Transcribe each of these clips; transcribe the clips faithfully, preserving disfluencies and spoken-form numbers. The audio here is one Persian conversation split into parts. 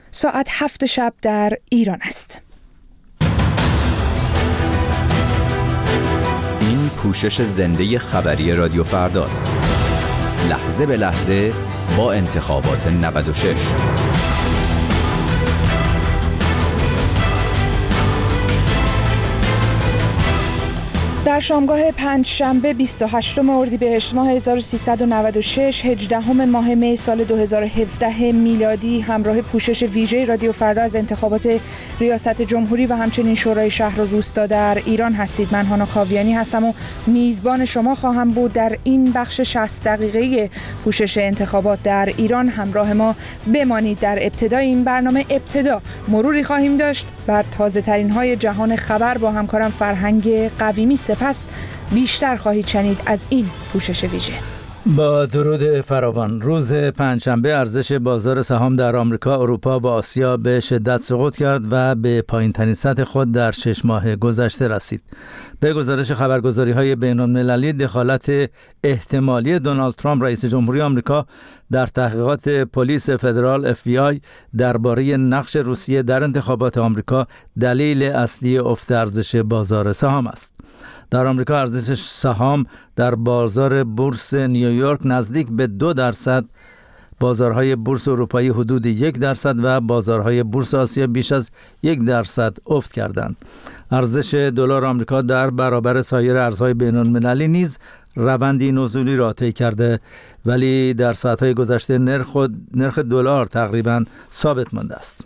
ساعت هفت شب در ایران است. این پوشش زنده خبری رادیو فرداست. لحظه به لحظه با انتخابات نود و شش. در شامگاه پنجشنبه بیست و هشتم اردیبهشت ماه هزار و سیصد و نود و شش، هجدهم ماه می سال دو هزار و هفده میلادی، همراه پوشش ویژه رادیو فردا از انتخابات ریاست جمهوری و همچنین شورای شهر و روستا در ایران هستید. من هانا کاویانی هستم و میزبان شما خواهم بود در این بخش شصت دقیقه‌ای پوشش انتخابات در ایران. همراه ما بمانید. در ابتدای این برنامه ابتدا مروری خواهیم داشت بر تازه ترین های جهان خبر با همکارم فرهنگ قویمی. سپس بیشتر خواهید شنید از این پوشش ویژه. با درود فراوان. روز پنجشنبه ارزش بازار سهام در آمریکا، اروپا و آسیا به شدت سقوط کرد و به پایین‌ترین سطح خود در شش ماه گذشته رسید. به گزارش خبرگزاری‌های بین‌المللی، دخالت احتمالی دونالد ترامپ رئیس جمهوری آمریکا در تحقیقات پلیس فدرال اف بی آی درباره نقش روسیه در انتخابات آمریکا دلیل اصلی افت ارزش بازار سهام است. در آمریکا ارزش سهام در بازار بورس نیویورک نزدیک به دو درصد، بازارهای بورس اروپایی حدود یک درصد و بازارهای بورس آسیا بیش از یک درصد افت کردند. ارزش دلار آمریکا در برابر سایر ارزهای بین‌المللی نیز روندی نزولی را طی کرده، ولی در ساعت‌های گذشته نرخ نرخ دلار تقریباً ثابت مانده است.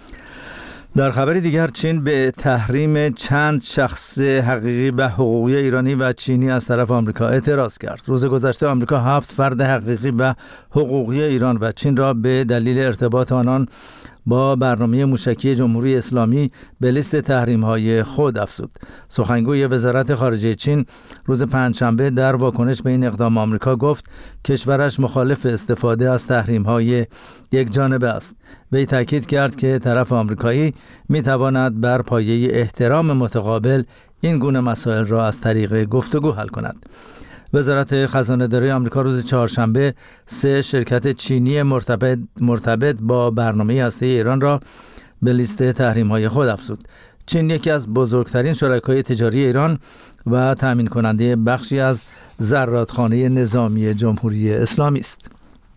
در خبری دیگر، چین به تحریم چند شخص حقیقی و حقوقی ایرانی و چینی از طرف آمریکا اعتراض کرد. روز گذشته آمریکا هفت فرد حقیقی و حقوقی ایران و چین را به دلیل ارتباط آنان با برنامه موشکی جمهوری اسلامی به لیست تحریم‌های خود افزود. سخنگوی وزارت خارجه چین روز پنجشنبه در واکنش به این اقدام آمریکا گفت کشورش مخالف استفاده از تحریم‌های یک جانبه است. وی تاکید کرد که طرف آمریکایی می‌تواند بر پایه احترام متقابل این گونه مسائل را از طریق گفتگو حل کند. وزارت خزانه‌داری آمریکا روز چهارشنبه سه شرکت چینی مرتبط مرتبط با برنامه هسته‌ای ایران را به لیست تحریم‌های خود افزود. چین یکی از بزرگترین شرکای تجاری ایران و تامین کننده بخشی از زرادخانه نظامی جمهوری اسلامی است.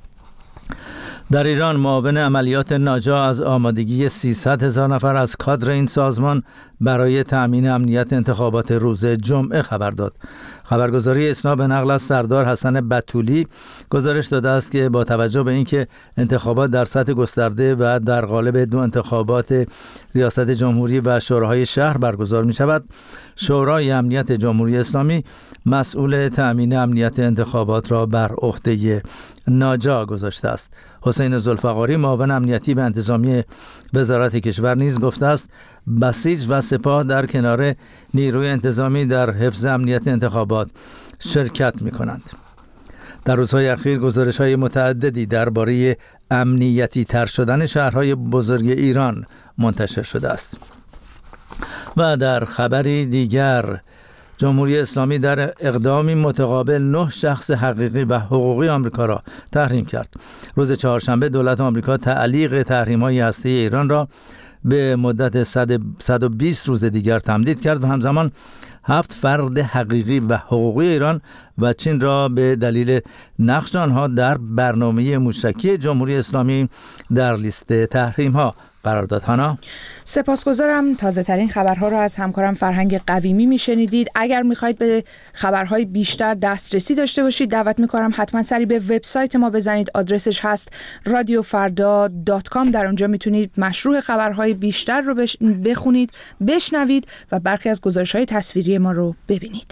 در ایران معاون عملیات ناجا از آمادگی سیصد هزار نفر از کادر این سازمان برای تأمین امنیت انتخابات روز جمعه خبر داد. خبرگزاری اسنا به نقل از سردار حسن بتولی گزارش داده است که با توجه به اینکه انتخابات در سطح گسترده و در قالب دو انتخابات ریاست جمهوری و شوراهای شهر برگزار می شود، شورای امنیت جمهوری اسلامی مسئول تأمین امنیت انتخابات را بر عهده ناجا گذاشته است. حسین ذوالفقاری معاون امنیتی به انتظامی وزارت کشور نیز گفته است بسیج و سپاه در کنار نیروی انتظامی در حفظ امنیت انتخابات شرکت می کنند. در روزهای اخیر گزارش‌های متعددی درباره امنیتی تر شدن شهرهای بزرگ ایران منتشر شده است. و در خبری دیگر، جمهوری اسلامی در اقدامی متقابل نه شخص حقیقی و حقوقی آمریکا را تحریم کرد. روز چهارشنبه دولت آمریکا تعلیق تحریم‌های هسته‌ای ایران را به مدت صد و بیست روز دیگر تمدید کرد و همزمان هفت فرد حقیقی و حقوقی ایران و چین را به دلیل نقش آنها در برنامه موشکی جمهوری اسلامی در لیست تحریم‌ها قرار داد. هانا، سپاسگزارم. تازه ترین خبرها را از همکارم فرهنگ قویمی میشنیدید. اگر میخواید به خبرهای بیشتر دسترسی داشته باشید، دعوت میکنم حتما سری به وبسایت ما بزنید. آدرسش هست رادیو فردا دات کام. در اونجا میتونید مشروع خبرهای بیشتر رو بخونید، بشنوید و برخی از گزارش‌های تصویری ما رو ببینید.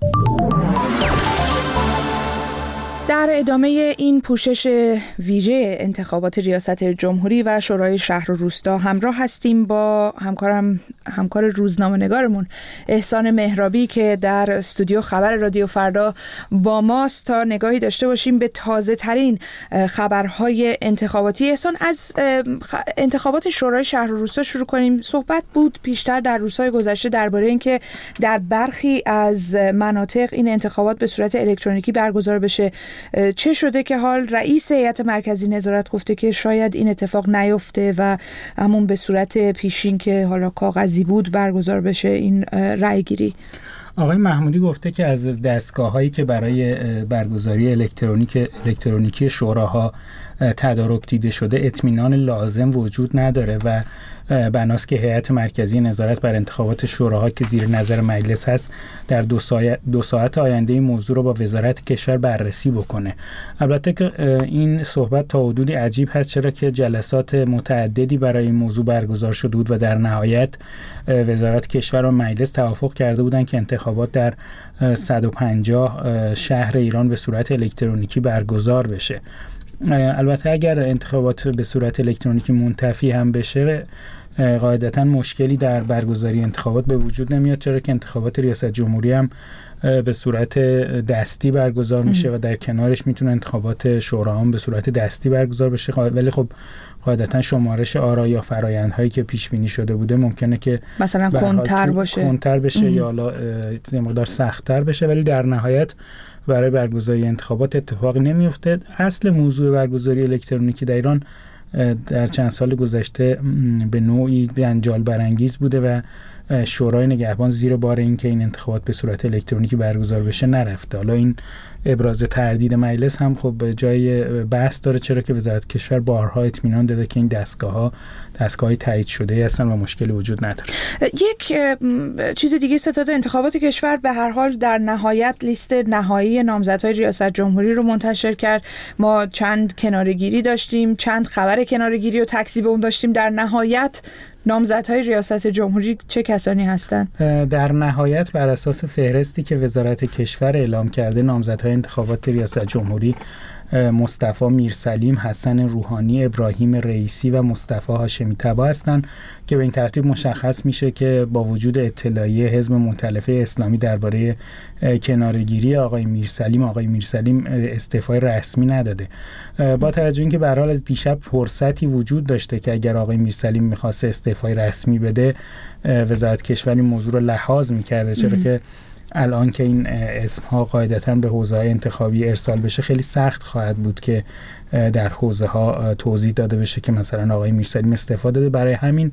در ادامه این پوشش ویژه انتخابات ریاست جمهوری و شورای شهر و روستا همراه هستیم با همکارم همکار روزنامه‌نگارمون احسان مهرابی که در استودیو خبر رادیو فردا با ماست تا نگاهی داشته باشیم به تازه ترین خبرهای انتخاباتی. احسان، از انتخابات شورای شهر و روستا شروع کنیم. صحبت بود پیشتر در روزهای گذشته درباره اینکه در برخی از مناطق این انتخابات به صورت الکترونیکی برگزار بشه چه شده که حال رئیس هیئت مرکزی نظارت گفته که شاید این اتفاق نیفته و همون به صورت پیشین که حالا کاغذی بود برگزار بشه این رأی گیری؟ آقای محمودی گفته که از دستگاه‌هایی که برای برگزاری الکترونیک الکترونیکی شوراها تدارک دیده شده اطمینان لازم وجود نداره و بناست که هیئت مرکزی نظارت بر انتخابات شوراها که زیر نظر مجلس هست در دو ساعت, دو ساعت آینده این موضوع رو با وزارت کشور بررسی بکنه. البته که این صحبت تا حدودی عجیب هست، چرا که جلسات متعددی برای این موضوع برگزار شده بود و در نهایت وزارت کشور و مجلس توافق کرده بودند که انتخابات در صد و پنجاه شهر ایران به صورت الکترونیکی برگزار بشه. البته اگر انتخابات به صورت الکترونیکی منتفی هم بشه قاعدتاً مشکلی در برگزاری انتخابات به وجود نمیاد، چرا که انتخابات ریاست جمهوری هم به صورت دستی برگزار میشه و در کنارش میتونه انتخابات شورا هم به صورت دستی برگزار بشه. ولی خب قاعدتاً شمارش آرا یا فرآیندهایی که پیش بینی شده بوده ممکنه که مثلا کنتر باشه کنتر بشه ام. یا حالا یه مقدار سخت‌تر بشه، ولی در نهایت برای برگزاری انتخابات اتفاقی نمیفته. اصل موضوع برگزاری الکترونیکی در ایران در چند سال گذشته به نوعی جنجال برانگیز بوده و شورای نگهبان زیر بار این که این انتخابات به صورت الکترونیکی برگزار بشه نرفته. حالا این ابراز تردید مجلس هم خب جای بحث داره، چرا که وزارت کشور بارها اطمینان داده که این دستگاه‌ها دستگاه‌های تایید شده هستن و مشکلی وجود نداره. یک چیز دیگه، ستاد انتخابات کشور به هر حال در نهایت لیست نهایی نامزدهای ریاست جمهوری رو منتشر کرد. ما چند کناره‌گیری داشتیم، چند خبر کناره‌گیری و تکذیب اون داشتیم. در نهایت نامزدهای ریاست جمهوری چه کسانی هستند؟ در نهایت بر اساس فهرستی که وزارت کشور اعلام کرده نامزدهای انتخابات ریاست جمهوری مصطفی میرسلیم، حسن روحانی، ابراهیم رئیسی و مصطفی هاشمی طبا هستند که به این ترتیب مشخص میشه که با وجود اطلاعیه حزب مؤتلفه اسلامی درباره کناره‌گیری آقای میرسلیم آقای میرسلیم استعفای رسمی نداده. با توجه اینکه به هر حال از دیشب فرصتی وجود داشته که اگر آقای میرسلیم میخواسته استعفای رسمی بده وزارت کشور این موضوع رو لحاظ میکرده، چرا که الان که این اسم‌ها قاعدتاً به حوزه‌های انتخابی ارسال بشه خیلی سخت خواهد بود که در حوزه‌ها توضیح داده بشه که مثلا آقای میرسلیم استعفا داده. برای همین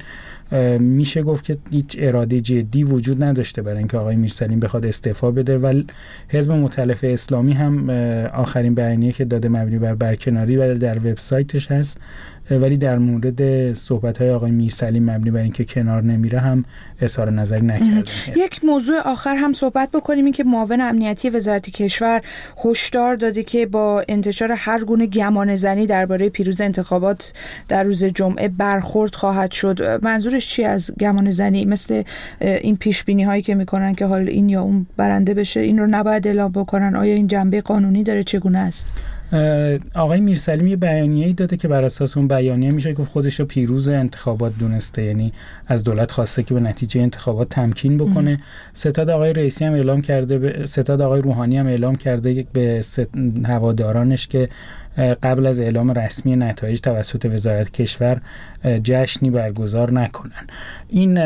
میشه گفت که هیچ اراده جدی وجود نداشته برای اینکه آقای میرسلیم بخواد استعفا بده و حزب مؤتلف اسلامی هم آخرین بیانیه که داده مبنی بر برکناری و در وبسایتش هست، ولی در مورد صحبت‌های آقای میرسلیم مبنی بر اینکه کنار نمیره هم اظهار نظری نکرده. یک موضوع آخر هم صحبت بکنیم، این که معاون امنیتی وزارت کشور هشدار داده که با انتشار هر گونه گمانه‌زنی درباره پیروزی انتخابات در روز جمعه برخورد خواهد شد. منظورش چی از گمانه‌زنی؟ مثل این پیش‌بینی هایی که میکنن که حال این یا اون برنده بشه این رو نباید اعلام بکنن. آیا این جنبه قانونی داره؟ چگونه است؟ آقای میرسلیم یه بیانیه‌ای داده که بر اساس اون بیانیه میشه گفت خودش رو پیروز انتخابات دونسته، یعنی از دولت خواسته که به نتیجه انتخابات تمکین بکنه. ام. ستاد آقای رئیسی هم اعلام کرده، به ستاد آقای روحانی هم اعلام کرده به هوادارانش که قبل از اعلام رسمی نتایج توسط وزارت کشور جشنی برگزار نکنن. این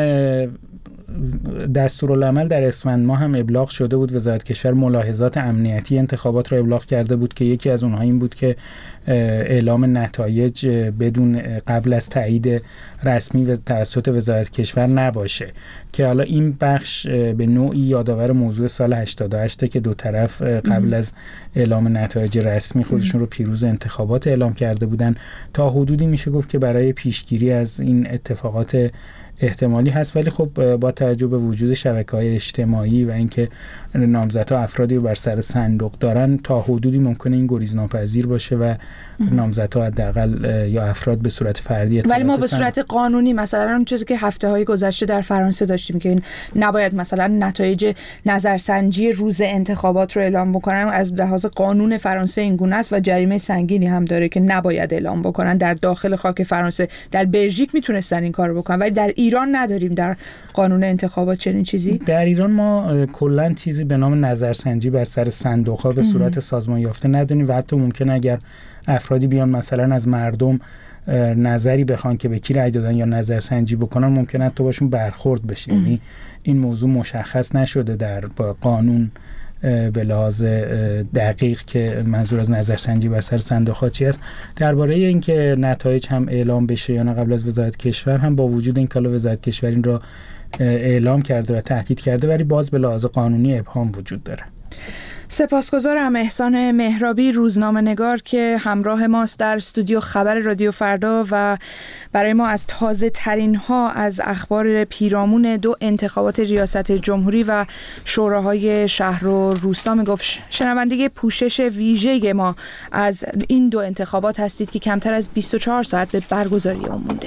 دستورالعمل در اسفند ماه هم ابلاغ شده بود. وزارت کشور ملاحظات امنیتی انتخابات را ابلاغ کرده بود که یکی از اونها این بود که اعلام نتایج بدون قبل از تایید رسمی و توسط وزارت کشور نباشه، که حالا این بخش به نوعی یادآور موضوع سال هشتاد و هشت که دو طرف قبل از اعلام نتایج رسمی خودشون رو پیروز انتخابات اعلام کرده بودن. تا حدودی میشه گفت که برای پیشگیری از این اتفاقات احتمالی هست، ولی خب با توجه به وجود شبکه‌های اجتماعی و اینکه نامزدها افرادی بر سر صندوق دارن تا حدودی ممکنه این گریزناپذیر باشه و نامزدها حداقل یا افراد به صورت فردی، ولی ما به صورت قانونی مثلا اون چیزی که هفته‌های گذشته در فرانسه داشتیم که این نباید مثلا نتایج نظرسنجی روز انتخابات رو اعلام بکنن، از لحاظ قانون فرانسه این گونه است و جریمه سنگینی هم داره که نباید اعلام بکنن در داخل خاک فرانسه. در بلژیک میتونستن این کارو بکنن ولی در ایران نداریم در قانون انتخابات چنین چیزی. در ایران ما کلا چیزی به نام نظرسنجی بر سر صندوق‌ها به صورت سازمان یافته نداریم و حتی ممکنه اگر افرادی بیان مثلا از مردم نظری بخوان که به کی رأی دادن یا نظرسنجی بکنن ممکنه حتی باشون برخورد بشه. یعنی این موضوع مشخص نشده در قانون به لحاظ دقیق که منظور از نظرسنجی بر سر صندوق‌ها چی است. درباره اینکه نتایج هم اعلام بشه یا نه قبل از وزارت کشور، هم با وجود این که وزارت کشور این را اعلام کرده و تهدید کرده، ولی باز به لحاظ قانونی ابهام وجود داره. سپاسگزارم احسان مهرابی، روزنامه‌نگار که همراه ماست در استودیو خبر رادیو فردا و برای ما از تازه ترین ها از اخبار پیرامون دو انتخابات ریاست جمهوری و شوراهای شهر و روستا میگفت. شنونده پوشش ویژه ما از این دو انتخابات هستید که کمتر از بیست و چهار ساعت به برگزاری اون مونده.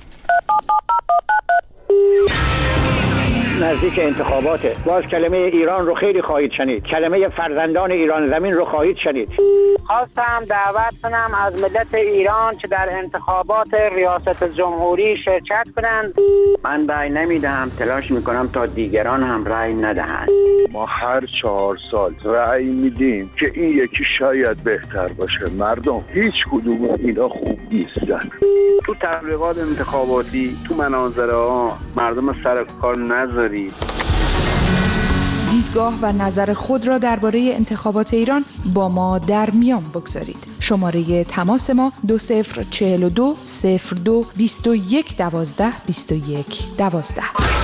نزدیک انتخاباته. باز کلمه ایران رو خیلی خواهید شنید. کلمه فرزندان ایران زمین رو خواهید شنید. خواستم دعوت کنم از ملت ایران که در انتخابات ریاست جمهوری شرکت کنند. من رأی نمیدهم، تلاش میکنم تا دیگران هم رأی ندهند. ما هر چهار سال رأی میدیم که این یکی شاید بهتر باشه. مردم هیچ کدوم اینا خوب نیستن. تو تبلیغات انتخاباتی، تو مناظره ها مردم سر کار نذارید. دیدگاه و نظر خود را درباره انتخابات ایران با ما در میان بگذارید. شماره تماس ما دو صفر چهل و دو صفر دو بیست و یک دوازده بیست و یک دوازده.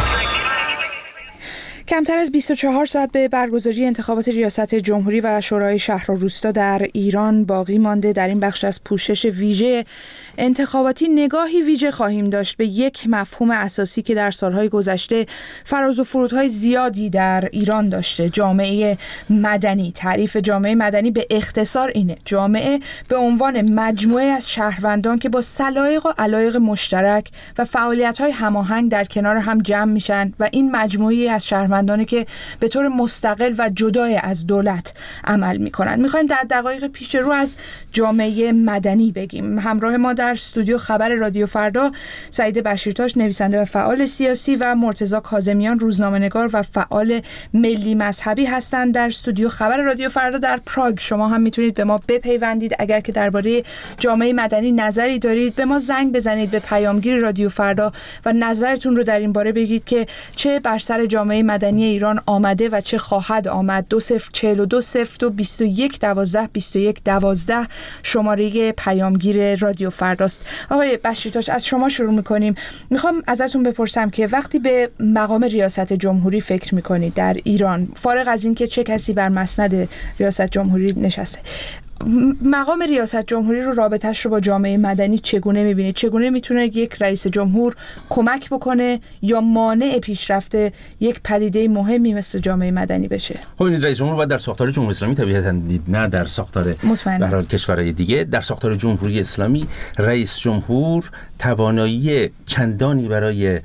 کمتر از بیست و چهار ساعت به برگزاری انتخابات ریاست جمهوری و شورای شهر و روستا در ایران باقی مانده. در این بخش از پوشش ویژه انتخاباتی نگاهی ویژه خواهیم داشت به یک مفهوم اساسی که در سالهای گذشته فراز و فرودهای زیادی در ایران داشته: جامعه مدنی. تعریف جامعه مدنی به اختصار اینه: جامعه به عنوان مجموعه از شهروندان که با سلایق و علایق مشترک و فعالیت‌های هماهنگ در کنار هم جمع میشن و این مجموعه از شهروندانی که به طور مستقل و جدای از دولت عمل میکنن. میخوایم در دقایق پیش رو از جامعه مدنی بگیم. همراه ما در استودیو خبر رادیو فردا سعید بشیرتاش، نویسنده و فعال سیاسی، و مرتضی کاظمیان، روزنامه‌نگار و فعال ملی مذهبی هستند. در استودیو خبر رادیو فردا در پراگ شما هم میتونید به ما بپیوندید. اگر که درباره جامعه مدنی نظری دارید به ما زنگ بزنید به پیامگیر رادیو فردا و نظرتون رو در این باره بگید که چه بر سر جامعه مدنی ایران آمده و چه خواهد آمد. دو صفر چهل و دو صفر دو بیست و یک دوازده بیست و یک دوازده شماره پیامگیر رادیو فرداست. آقای بشیرتاش، از شما شروع میکنیم. میخوام ازتون بپرسم که وقتی به مقام ریاست جمهوری فکر میکنید در ایران، فارغ از این که چه کسی بر مسند ریاست جمهوری نشسته، مقام ریاست جمهوری رو، رابطه‌اش رو با جامعه مدنی چگونه می‌بینید؟ چگونه میتونه یک رئیس جمهور کمک بکنه یا مانع پیشرفت یک پدیده مهمی مثل جامعه مدنی بشه؟ خب این رئیس جمهور باید در ساختار جمهوری اسلامی طبیعتاً دید، نه در ساختار به هر حال کشورهای دیگه. در ساختار جمهوری اسلامی رئیس جمهور توانایی چندانی برای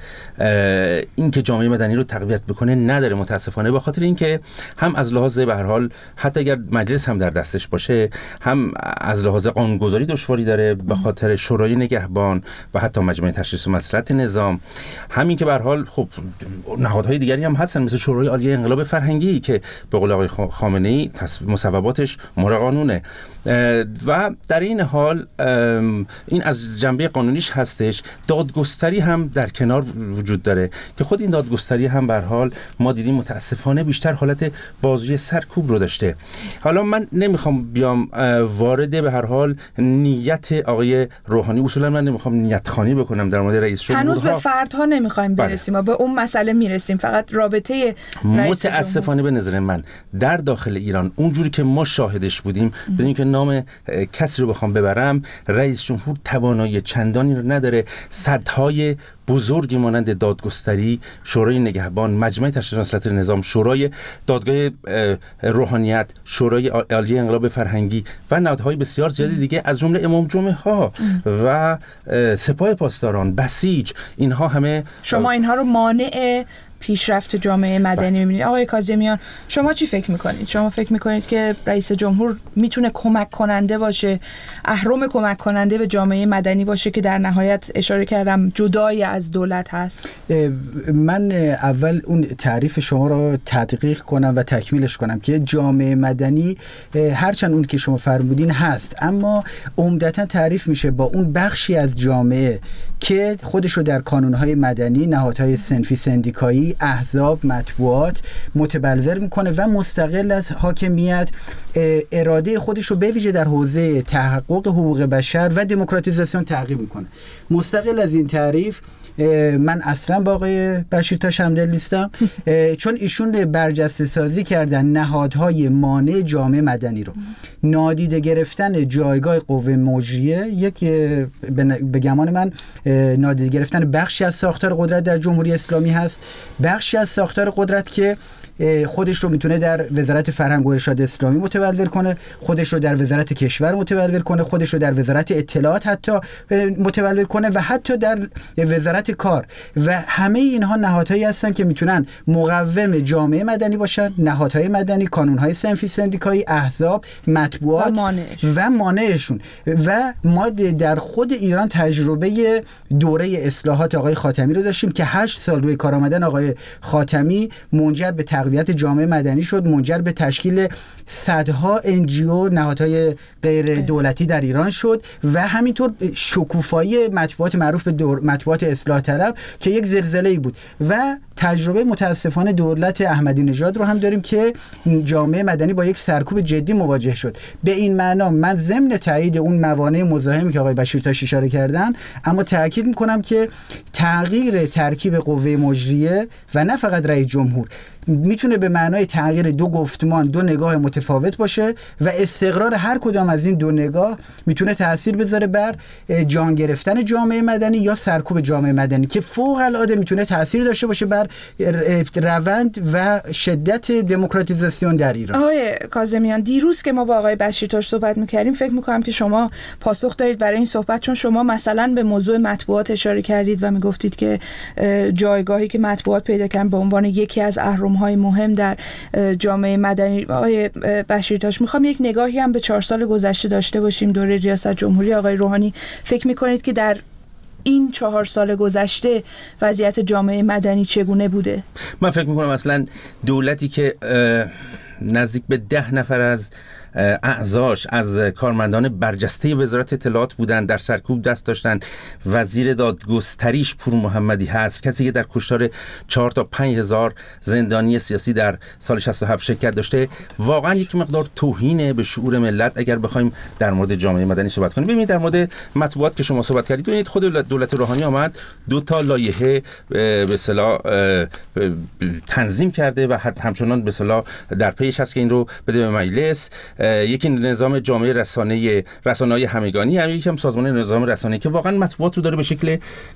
اینکه جامعه مدنی رو تقویت بکنه نداره، متاسفانه، به خاطر اینکه هم از لحاظ به هر حال حتی اگر مجلس هم در دستش باشه، هم از لحاظ قانونگذاری دشواری داره به خاطر شورای نگهبان و حتی مجمع تشخیص و مصلحت نظام. همین که به هر حال خب نهادهای دیگری هم هستن مثل شورای عالی انقلاب فرهنگی که به قول آقای خامنه‌ای مصوباتش مر قانونه و در این حال این از جنبه قانونیش هستش. دادگستری هم در کنار وجود داره که خود این دادگستری هم به هر حال ما دیدیم متاسفانه بیشتر حالت بازوی سرکوب رو داشته. حالا من نمیخوام بیام وارد به هر حال نیت آقای روحانی، اصولا من نمیخوام نیت خوانی بکنم در مورد رئیس جمهور. هنوز به فردها نمیخوایم برسیم و به اون مسئله میرسیم، فقط رابطه رئیس متاسفانه به نظر من در داخل ایران اونجوری که ما شاهدش بودیم، بدون که نام کسی رو بخوام ببرم، رئیس جمهور توانایی چندانی رو نداره. صدهای بزرگی مانند دادگستری، شورای نگهبان، مجمع تشخیص و مصلحت نظام، شورای دادگاه روحانیت، شورای عالی انقلاب فرهنگی و نهادهای بسیار زیادی دیگه از جمله امام جمعه ها و سپاه پاسداران، بسیج، اینها همه. شما اینها رو مانع پیشرفت جامعه مدنی می‌بینید. آقای کاظمیان، شما چی فکر می‌کنید؟ شما فکر می‌کنید که رئیس جمهور میتونه کمک کننده باشه، اهرم کمک کننده به جامعه مدنی باشه که در نهایت اشاره کردم جدای از دولت هست؟ من اول اون تعریف شما رو تدقیق کنم و تکمیلش کنم که جامعه مدنی هرچند اون که شما فرمودین هست، اما عمدتاً تعریف میشه با اون بخشی از جامعه که خودش رو در کانون‌های مدنی، نهادهای صنفی سندیکایی سندیکایی، احزاب، مطبوعات متبلور میکنه و مستقل از حاکمیت اراده خودش رو به ویژه در حوزه تحقق حقوق بشر و دموکراتیزاسیون تعقیب میکنه. مستقل از این تعریف من اصلا با آقای بشیرتاش همدل نیستم، چون ایشون برجسته سازی کردن نهادهای مانع جامعه مدنی رو. نادیده گرفتن جایگاه قوه مجریه یک به گمان من نادیده گرفتن بخشی از ساختار قدرت در جمهوری اسلامی هست، بخشی از ساختار قدرت که خودش رو میتونه در وزارت فرهنگ و ارشاد اسلامی متولد کنه، خودش رو در وزارت کشور متولد کنه، خودش رو در وزارت اطلاعات حتی متولد کنه و حتی در وزارت کار. و همه اینها نهادهایی هستن که میتونن مقوم جامعه مدنی باشن، نهادهای مدنی، کانونهای صنفی سندیکایی، احزاب، مطبوعات و مانعش. و مانعشون. و ما در خود ایران تجربه دوره اصلاحات آقای خاتمی رو داشتیم که هشت سال روی کار آمدن آقای خاتمی منجر به تقویت جامعه مدنی شد، منجر به تشکیل صدها انجیو، نهادهای غیر دولتی در ایران شد و همینطور شکوفایی مطبوعات معروف به دور مطبوعات اصلاح طلب که یک زلزله‌ای بود. و تجربه متاسفانه دولت احمدی نژاد رو هم داریم که جامعه مدنی با یک سرکوب جدی مواجه شد. به این معنا من ضمن تایید اون موانع مزاحمی که آقای بشیرتاش اشاره کردن، اما تاکید میکنم که تغییر ترکیب قوه مجریه و نه فقط رئیس جمهور میتونه به معنای تغییر دو گفتمان، دو نگاه متفاوت باشه و استقرار هر کدام از این دو نگاه میتونه تأثیر بذاره بر جان گرفتن جامعه مدنی یا سرکوب جامعه مدنی که فوق العاده میتونه تأثیر داشته باشه بر روند و شدت دموکراتیزاسیون در ایران. آقای کاظمیان، دیروز که ما با آقای بشیرتاش صحبت میکردیم فکر میکنم که شما پاسخ دارید برای این صحبت، چون شما مثلا به موضوع مطبوعات اشاره کردید و میگفتید که جایگاهی که مطبوعات پیدا کردن به عنوان یکی از اهرم‌های مهم در جامعه مدنی. آقای بشیرتاش، میخوام یک نگاهی هم به چهار سال گذشته داشته باشیم، دوره ریاست جمهوری آقای روحانی. فکر میکنید که در این چهار سال گذشته وضعیت جامعه مدنی چگونه بوده؟ من فکر میکنم اصلا دولتی که نزدیک به ده نفر از اعضاش از کارمندان برجسته وزارت اطلاعات بودن، در سرکوب دست داشتن. وزیر دادگستریش پور محمدی هست، کسی که در کشتار چهار تا پنج هزار زندانی سیاسی در سال شصت و هفت شرکت داشته. واقعا یک مقدار توهین به شعور ملت اگر بخوایم در مورد جامعه مدنی صحبت کنیم. ببینید در مورد مطبوعات که شما صحبت کردید، ببینید خود دولت روحانی آمد دو تا لایحه به اصطلاح تنظیم کرده و همچنان به اصطلاح در پیش هست که این رو بده به مجلس. یکی نظام جامعه رسانه رسانه‌های همگانی، هم یکی هم سازمان نظام رسانه‌ای که واقعا مطبوعات رو داره به شکل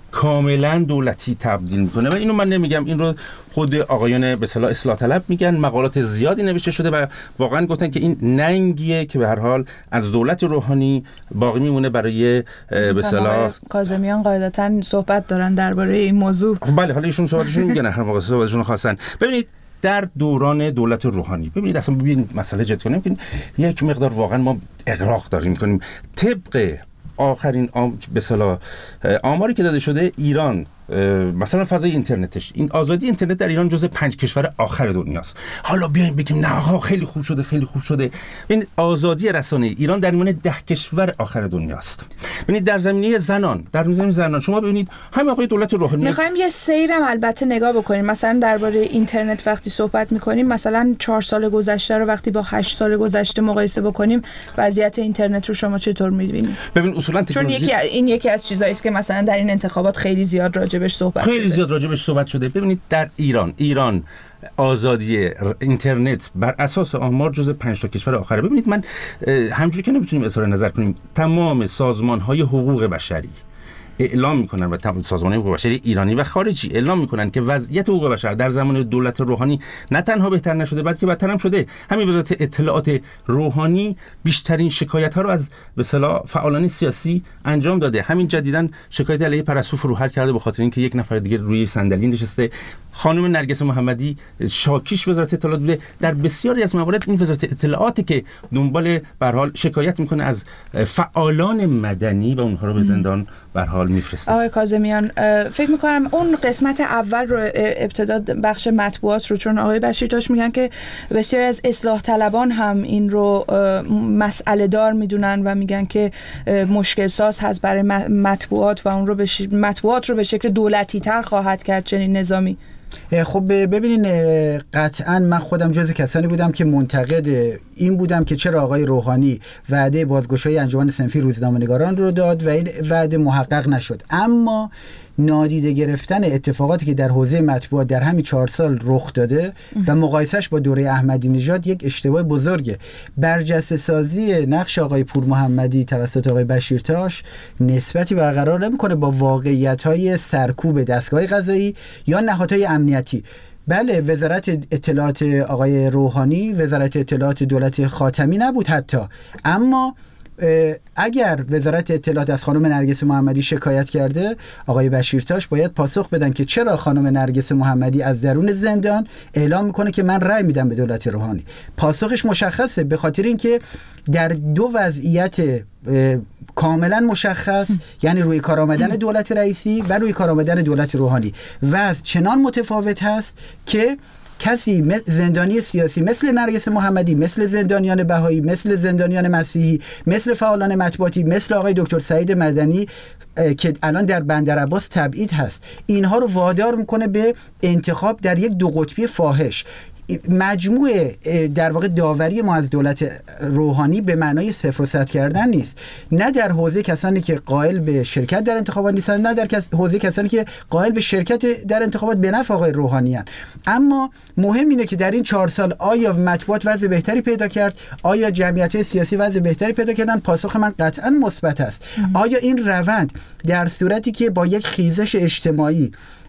کاملا دولتی تبدیل میکنه. و اینو من نمیگم، این رو خود آقایان به اصطلاح اصلاح طلب میگن، مقالات زیادی نوشته شده و واقعا گفتن که این ننگیه که به هر حال از دولت روحانی باقی میمونه برای به اصطلاح. کاظمیان قاعدتاً صحبت دارن درباره این موضوع. بله، حالا ایشون صحبتشون میگن، هر موقع صحبتشون خواستن. ببینید در دوران دولت روحانی، ببینید اصلا ببینید مسئله جدی کنیم که یک مقدار واقعا ما اغراق داریم می‌کنیم. طبق آخرین آم به اصطلاح آماری که داده شده، ایران مثلا فضای اینترنتش، این آزادی اینترنت در ایران جزو پنج کشور آخر دنیاست. حالا بیایم بگیم نه آقا خیلی خوب شده خیلی خوب شده. این آزادی رسانه ایران در میان ده کشور آخر دنیاست. ببینید در زمینه زنان، در زمینه زنان شما ببینید همین آقای دولت روحانی. می‌خوایم یه سیرم البته نگاه بکنیم. مثلا درباره اینترنت وقتی صحبت می‌کنیم، مثلا چهار سال گذشته رو وقتی با هشت سال گذشته مقایسه بکنیم، وضعیت اینترنت رو شما چطور می‌بینید؟ ببین اصولا تکنولوژی، چون یکی این یکی از چیزایی است که مثلا در این انتخابات خیلی زیاد راجبش صحبت خیلی شده. زیاد راجبش صحبت شده. ببینید در ایران ایران آزادی اینترنت بر اساس آمار جزو پنج تا کشور آخره. ببینید من همونجوری که نمیتونیم اظهار نظر کنیم، تمام سازمان‌های حقوق بشری اعلام میکنن و سازمان حقوق بشر ایرانی و خارجی اعلام میکنن که وضعیت حقوق بشر در زمان دولت روحانی نه تنها بهتر نشده بلکه بدتر هم شده. همین وزارت اطلاعات روحانی بیشترین شکایت ها رو از به اصطلاح فعالان سیاسی انجام داده. همین جدیداً شکایت علیه پرستو فروهر کرده به خاطر اینکه یک نفر دیگه روی صندلی نشسته. خانم نرگس محمدی شاکیش وزارت اطلاعات بوده. در بسیاری از موارد این وزارت اطلاعاتی که دنبال به هر حال شکایت میکنه از فعالان مدنی و اونها رو به زندان به هر حال میفرسته. آقای کاظمیان، فکر میکنم اون قسمت اول رو ابتدا بخش مطبوعات رو، چون آقای بشیرتاش میگن که بسیاری از اصلاح طلبان هم این رو مسئله دار میدونن و میگن که مشکل ساز هست برای مطبوعات و اون رو به ش... مطبوعات رو به شکل دولتی تر خواهد کرد چنین نظامی. خب ببینین، قطعا من خودم جز کسانی بودم که منتقد این بودم که چرا آقای روحانی وعده بازگشایی انجمن صنفی روزنامه‌نگاران رو داد و این وعده محقق نشد. اما نادیده گرفتن اتفاقاتی که در حوزه مطبوعات در همین چهار سال رخ داده و مقایسهش با دوره احمدی نژاد یک اشتباه بزرگه. برجسته سازی نقش آقای پور محمدی توسط آقای بشیرتاش نسبتی برقرار نمی‌کنه با واقعیت‌های سرکوب دستگاه قضایی یا نهادهای امنیتی. بله، وزارت اطلاعات آقای روحانی وزارت اطلاعات دولت خاتمی نبود حتی، اما اگر وزارت اطلاعات از خانم نرگس محمدی شکایت کرده، آقای بشیرتاش باید پاسخ بدن که چرا خانم نرگس محمدی از درون زندان اعلام میکنه که من رأی میدم به دولت روحانی. پاسخش مشخصه، به خاطر اینکه در دو وضعیت کاملا مشخص، یعنی روی کار آمدن دولت رئیسی و روی کار آمدن دولت روحانی، وضع چنان متفاوت هست که کسی زندانی سیاسی مثل نرگس محمدی، مثل زندانیان بهایی، مثل زندانیان مسیحی، مثل فعالان مطبوعاتی، مثل آقای دکتر سعید مدنی که الان در بندرعباس تبعید هست، اینها رو وادار میکنه به انتخاب در یک دو قطبی فاحش. مجموعه در واقع داوری ما از دولت روحانی به معنای صفر و صد کردن نیست، نه در حوزه کسانی که قائل به شرکت در انتخابات نیستن، نه در حوزه کسانی که قائل به شرکت در انتخابات به نفع آقای روحانی هستند. اما مهم اینه که در این چهار سال آیا مطبوعات وضع بهتری پیدا کرد؟ آیا جمعیت‌های سیاسی وضع بهتری پیدا کردن؟ پاسخ من قطعاً مثبت است. آیا این روند در صورتی که با یک خیزش اجتماعی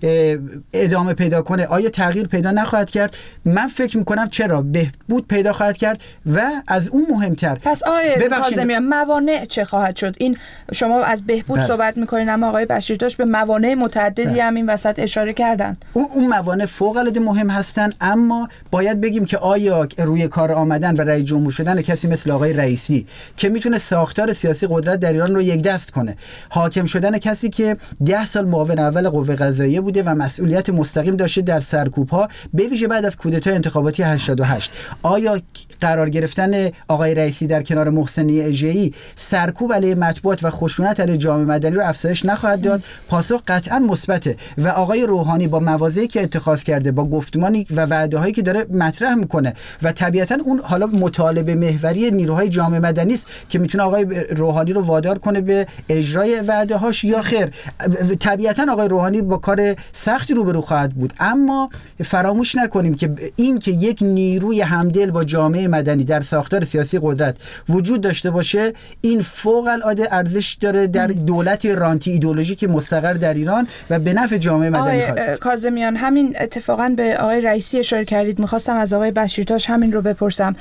ادامه پیدا کنه آیا تغییر پیدا نخواهد کرد؟ من فکر میکنم چرا بهبود پیدا خواهد کرد و از اون مهمتر. پس آقای کاظمیان موانع چه خواهد شد؟ این شما از بهبود بله. صحبت میکنین، اما آقای بشیرتاش به موانع متعددی بله. هم این وسط اشاره کردن. اون اون موانع فوق العاده مهم هستن، اما باید بگیم که آیا روی کار آمدن و رئیس جمهور شدن کسی مثل آقای رئیسی که میتونه ساختار سیاسی قدرت در ایران رو یک دست کنه، حاکم شدن کسی که ده سال معاون اول قوه قضاییه بوده و مسئولیت مستقیم داشته در سرکوب‌ها به ویژه بعد از کودتای انتخاباتی هشتاد و هشت، آیا قرار گرفتن آقای رئیسی در کنار محسنی اژه‌ای سرکوب علیه مطبوعات و خشونت علیه جامعه مدنی رو افزایش نخواهد داد؟ پاسخ قطعا مثبته و آقای روحانی با مواضعی که اتخاذ کرده، با گفتمانی و وعده‌هایی که داره مطرح میکنه و طبیعتا اون حالا مطالبه محوری نیروهای جامعه مدنی است که میتونه آقای روحانی رو وادار کنه به اجرای وعده‌هاش یا خیر. طبیعتا آقای روحانی با کار سختی روبرو خواهد بود، اما فراموش نکنیم که این که یک نیروی همدل با جامعه مدنی در ساختار سیاسی قدرت وجود داشته باشه، این فوق العاده ارزش داره در دولت رانتی ایدئولوژیک مستقر در ایران و به نفع جامعه مدنی خواهد. آقای کاظمیان، همین اتفاقا به آقای رئیسی اشاره کردید، می‌خواستم از آقای بشیرتاش همین رو بپرسم.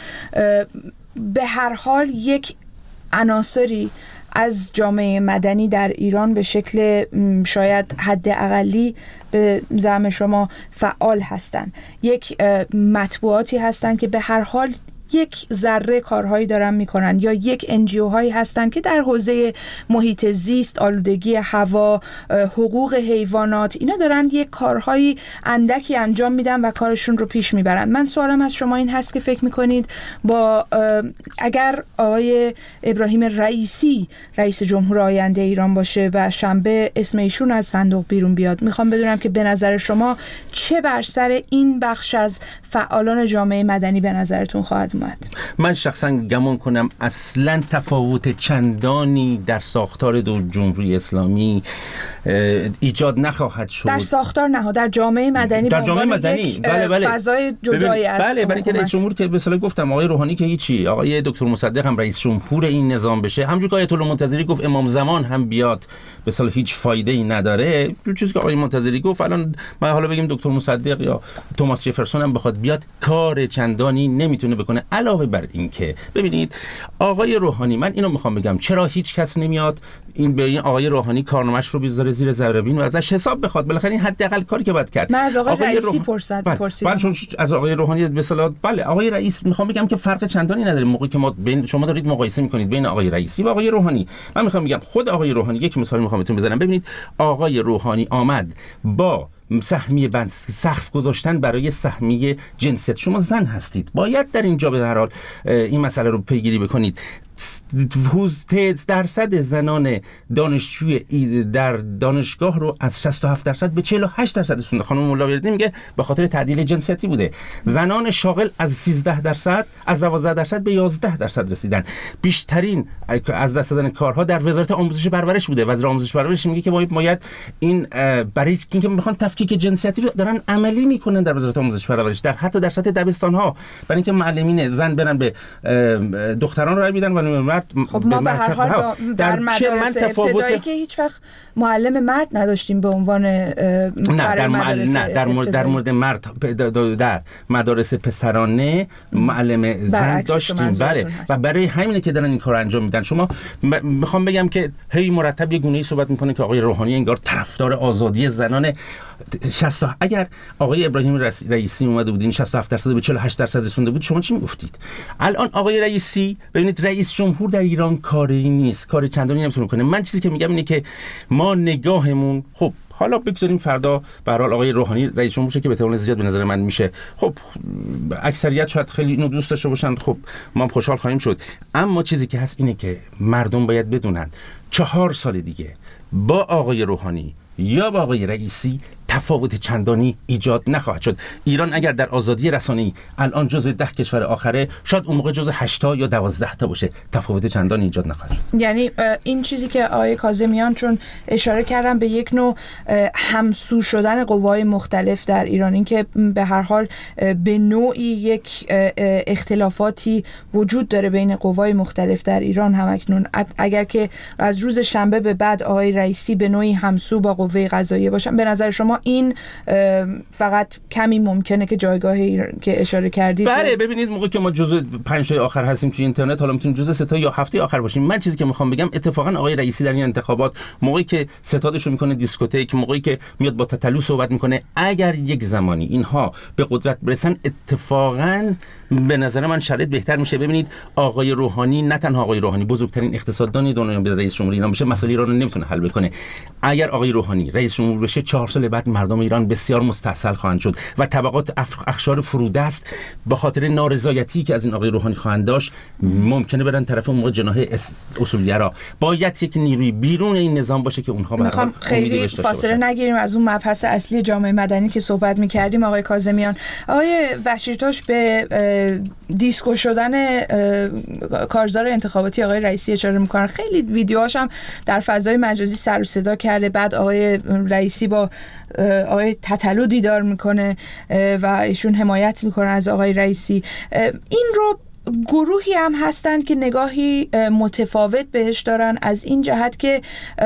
به هر حال یک عناصری از جامعه مدنی در ایران به شکل شاید حد اقلی به زعم شما فعال هستند، یک مطبوعاتی هستند که به هر حال یک ذره کارهایی دارن میکنن، یا یک انجیو هایی هستن که در حوزه محیط زیست، آلودگی هوا، حقوق حیوانات، اینا دارن یک کارهایی اندکی انجام میدن و کارشون رو پیش میبرن. من سوالم از شما این هست که فکر میکنید با اگر آقای ابراهیم رئیسی رئیس جمهور آینده ایران باشه و شنبه اسم ایشون از صندوق بیرون بیاد، میخوام بدونم که به نظر شما چه بر سر این بخش از فعالان جامعه مدنی به نظرتون خواهد اومد؟ من شخصا گمان کنم اصلا تفاوت چندانی در ساختار دو جمهوری اسلامی ایجاد نخواهد شد. در ساختار نه، در جامعه مدنی، در جامعه مدنی بله بله فضای جدایی است. بله برای که رئیس جمهور که به اصطلاح گفتم آقای روحانی که هیچی، آقای دکتر مصدق هم رئیس جمهور این نظام بشه، همونجوری که آیت الله منتظری گفت امام زمان هم بیاد به اصطلاح هیچ فایده ای نداره. جو چیزی که آقای منتظری گفت الان ما حالا بگیم دکتر مصدق یا توماس جفرسون هم بخواد بیاد، کار چندانی نمیتونه بکنه. علاوه بر این که ببینید آقای روحانی، من اینو میخوام بگم چرا هیچ کس نمیاد این به این آقای روحانی کارنامه‌اش رو بذاره زیر ذره بین و ازش حساب بخواد؟ بالاخره این حداقل کاری که باید کرد. من از آقای, آقای رئیسی پرسید بله. پرسیدم. بله از آقای روحانی به اصطلاح بله آقای رئیس میخوام بگم که فرق چندانی نداره موقعی که ما بین شما دارید مقایسه میکنید بین آقای رئیسی و آقای روحانی. من میخوام بگم خود آقای روحانی، یک مثال میخوام بهتون بزنم. ببینید آقای روحانی آمد با سهمیه بند سقف گذاشتن برای سهمیه جنسیت. شما زن هستید، باید در اینجا به هر حال این مسئله رو پیگیری بکنید. درصد زنان دانشجوی در دانشگاه رو از شصت و هفت درصد به چهل و هشت درصد رسونده. خانم مولاویردی میگه به خاطر تعدیل جنسیتی بوده. زنان شاغل از سیزده درصد از دوازده درصد به یازده درصد رسیدن. بیشترین از دست دادن کارها در وزارت آموزش و پرورش بوده. وزیر آموزش و پرورش میگه که باید این برای اینکه میخوان تفکیک جنسیتی رو دارن عملی میکنن در وزارت آموزش و پرورش، در حتی در سطح دبستان ها، برای اینکه معلمین زن برن به دختران رای میدن و مرد خب ما به هر حال در مدارس ابتدایی که هیچ وقت معلم مرد نداشتیم به عنوان نه در مدارس نه در مورد در مورد مرد در مدارس پسرانه معلم زن داشتیم. بله و برای همینه که دارن این کارو انجام میدن. شما میخوام بگم که هی مرتب یه گونه‌ای صحبت میکنه که آقای روحانی انگار طرفدار آزادی زنان. شصت اگر آقای ابراهیم رئیسی اومده بود این شصت و هفت درصد به چهل و هشت درصد رسونده بود، شما چی میگفتید؟ الان آقای رئیسی، ببینید رئیس جمهور در ایران کاری نیست، کار چندانی نمیتونه کنه. من چیزی که میگم اینه که ما نگاهمون، خب حالا بگذاریم فردا به هر حال آقای روحانی رئیس جمهور شه که به احتمال زیاد به نظر من میشه، خب اکثریت شاید خیلی اینو دوست داشته باشن، خب ما خوشحال خواهیم شد. اما چیزی که هست اینه که مردم باید بدونن چهار سال دیگه با آقای روحانی یا با آقای رئیسی تفاوت چندانی ایجاد نخواهد شد. ایران اگر در آزادی رسانه‌ای الان جزو ده کشور آخره، شاید اون موقع جزو هشت تا یا دوازده تا باشه، تفاوت چندانی ایجاد نخواهد شد. یعنی این چیزی که آقای کاظمیان چون اشاره کردم به یک نوع همسو شدن قوای مختلف در ایران، این که به هر حال به نوعی یک اختلافاتی وجود داره بین قوای مختلف در ایران همکنون، اگر که از روز شنبه به بعد آقای رئیسی به نوعی همسو با قوه قضاییه باشن، به نظر شما این فقط کمی ممکنه که جایگاهی که اشاره کردید؟ بله ببینید موقعی که ما جزء پنج تای آخر هستیم توی اینترنت، حالا میتونیم جزء سه تا یا هفته آخر باشیم. من چیزی که میخوام بگم اتفاقا آقای رئیسی در این انتخابات موقعی که ستادش رو میکنه دیسکوتک، موقعی که میاد با تتلو صحبت میکنه، اگر یک زمانی اینها به قدرت برسن اتفاقا به نظر من شرایط بهتر میشه. ببینید آقای روحانی، نه تنها آقای روحانی، بزرگترین اقتصاددان دنیا به رئیس جمهوری ایران بشه، مسئله ایران رو نمیتونه حل بکنه. اگر آقای روحانی رئیس جمهور بشه، چهار سال بعد مردم ایران بسیار مستحصل خواهند شد و طبقات اخشار فرودست به خاطر نارضایتی که از این آقای روحانی خواهند داشت ممکنه برن طرف اون موقع جناح اصولگرا. باید یک نیروی بیرون این نظام باشه که اونها به میخوام خیلی فاصله نگیریم از اون مبحث اصلی جامعه مدنی که صحبت می‌کردیم. آقای کاظمیان، آقای بشیرتاش به دیسکو شدن کارزار انتخاباتی آقای رئیسی اشاره می‌کنن. خیلی ویدیوهاش هم در فضای مجازی سر و صدا کرده. بعد آقای رئیسی با آقای تتلو دیدار میکنه و ایشون حمایت میکنه از آقای رئیسی. این رو گروهی هم هستند که نگاهی متفاوت بهش دارن، از این جهت که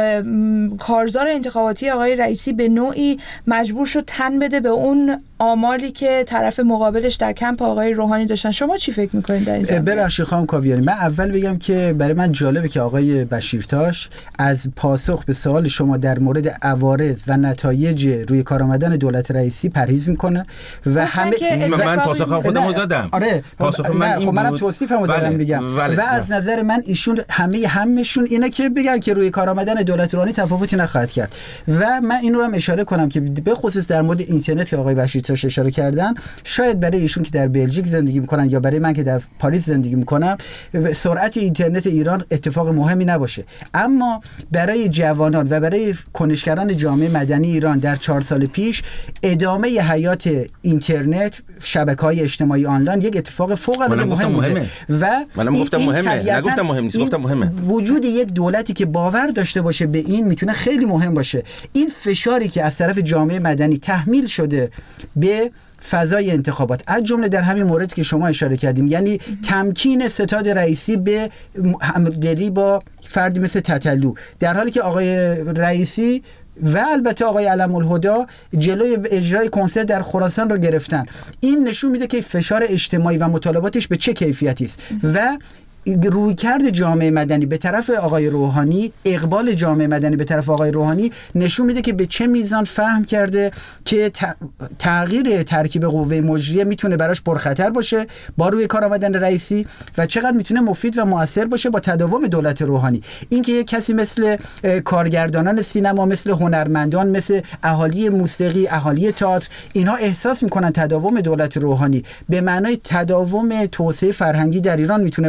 کارزار انتخاباتی آقای رئیسی به نوعی مجبور شد تن بده به اون آمالی که طرف مقابلش در کمپ آقای روحانی داشتن. شما چی فکر میکنید در این زمینه؟ ببخشید خانم کاویانی، من اول بگم که برای من جالبه که آقای بشیرتاش از پاسخ به سوال شما در مورد عوارض و نتایج روی کار آمدن دولت رئیسی پرهیز میکنه و همه من پاسخ خودمو دادم. آره پاسخ من خب منم توصیفمو دارم میگم و از نظر من ایشون همه همشون اینه که بگن که روی کار آمدن دولت روحانی تفاوتی نخواهد کرد. و من این رو هم اشاره کنم که به خصوص در مورد اینترنت که آقای بشیرتاش اشاره کردن، شاید برای ایشون که در بلژیک زندگی میکنن یا برای من که در پاریس زندگی میکنم سرعت اینترنت ایران اتفاق مهمی نباشه، اما برای جوانان و برای کنشگران جامعه مدنی ایران در چهار سال پیش ادامه حیات اینترنت، شبکه‌های اجتماعی آنلاین یک اتفاق فوق العاده مهم بوده و من گفتم مهمه، نگفتم مهم نیست، گفتم مهمه. وجود یک دولتی که باور داشته باشه به این میتونه خیلی مهم باشه. این فشاری که از طرف جامعه مدنی تحمیل شده به فضای انتخابات، از جمله در همین مورد که شما اشاره کردیم، یعنی تمکین ستاد رئیسی به همدلی با فردی مثل تتلو، در حالی که آقای رئیسی و البته آقای علم الهدا جلوی اجرای کنسرت در خراسان رو گرفتن. این نشون میده که فشار اجتماعی و مطالباتش به چه کیفیتی است و رویکرد جامعه مدنی به طرف آقای روحانی، اقبال جامعه مدنی به طرف آقای روحانی نشون میده که به چه میزان فهم کرده که تغییر ترکیب قوه مجریه میتونه براش پرخطر باشه با روی کار آمدن رئیسی و چقدر میتونه مفید و موثر باشه با تداوم دولت روحانی. اینکه یک کسی مثل کارگردانان سینما، مثل هنرمندان، مثل اهالی موسیقی، اهالی تئاتر، اینها احساس میکنن تداوم دولت روحانی به معنای تداوم توسعه فرهنگی در ایران میتونه باشه،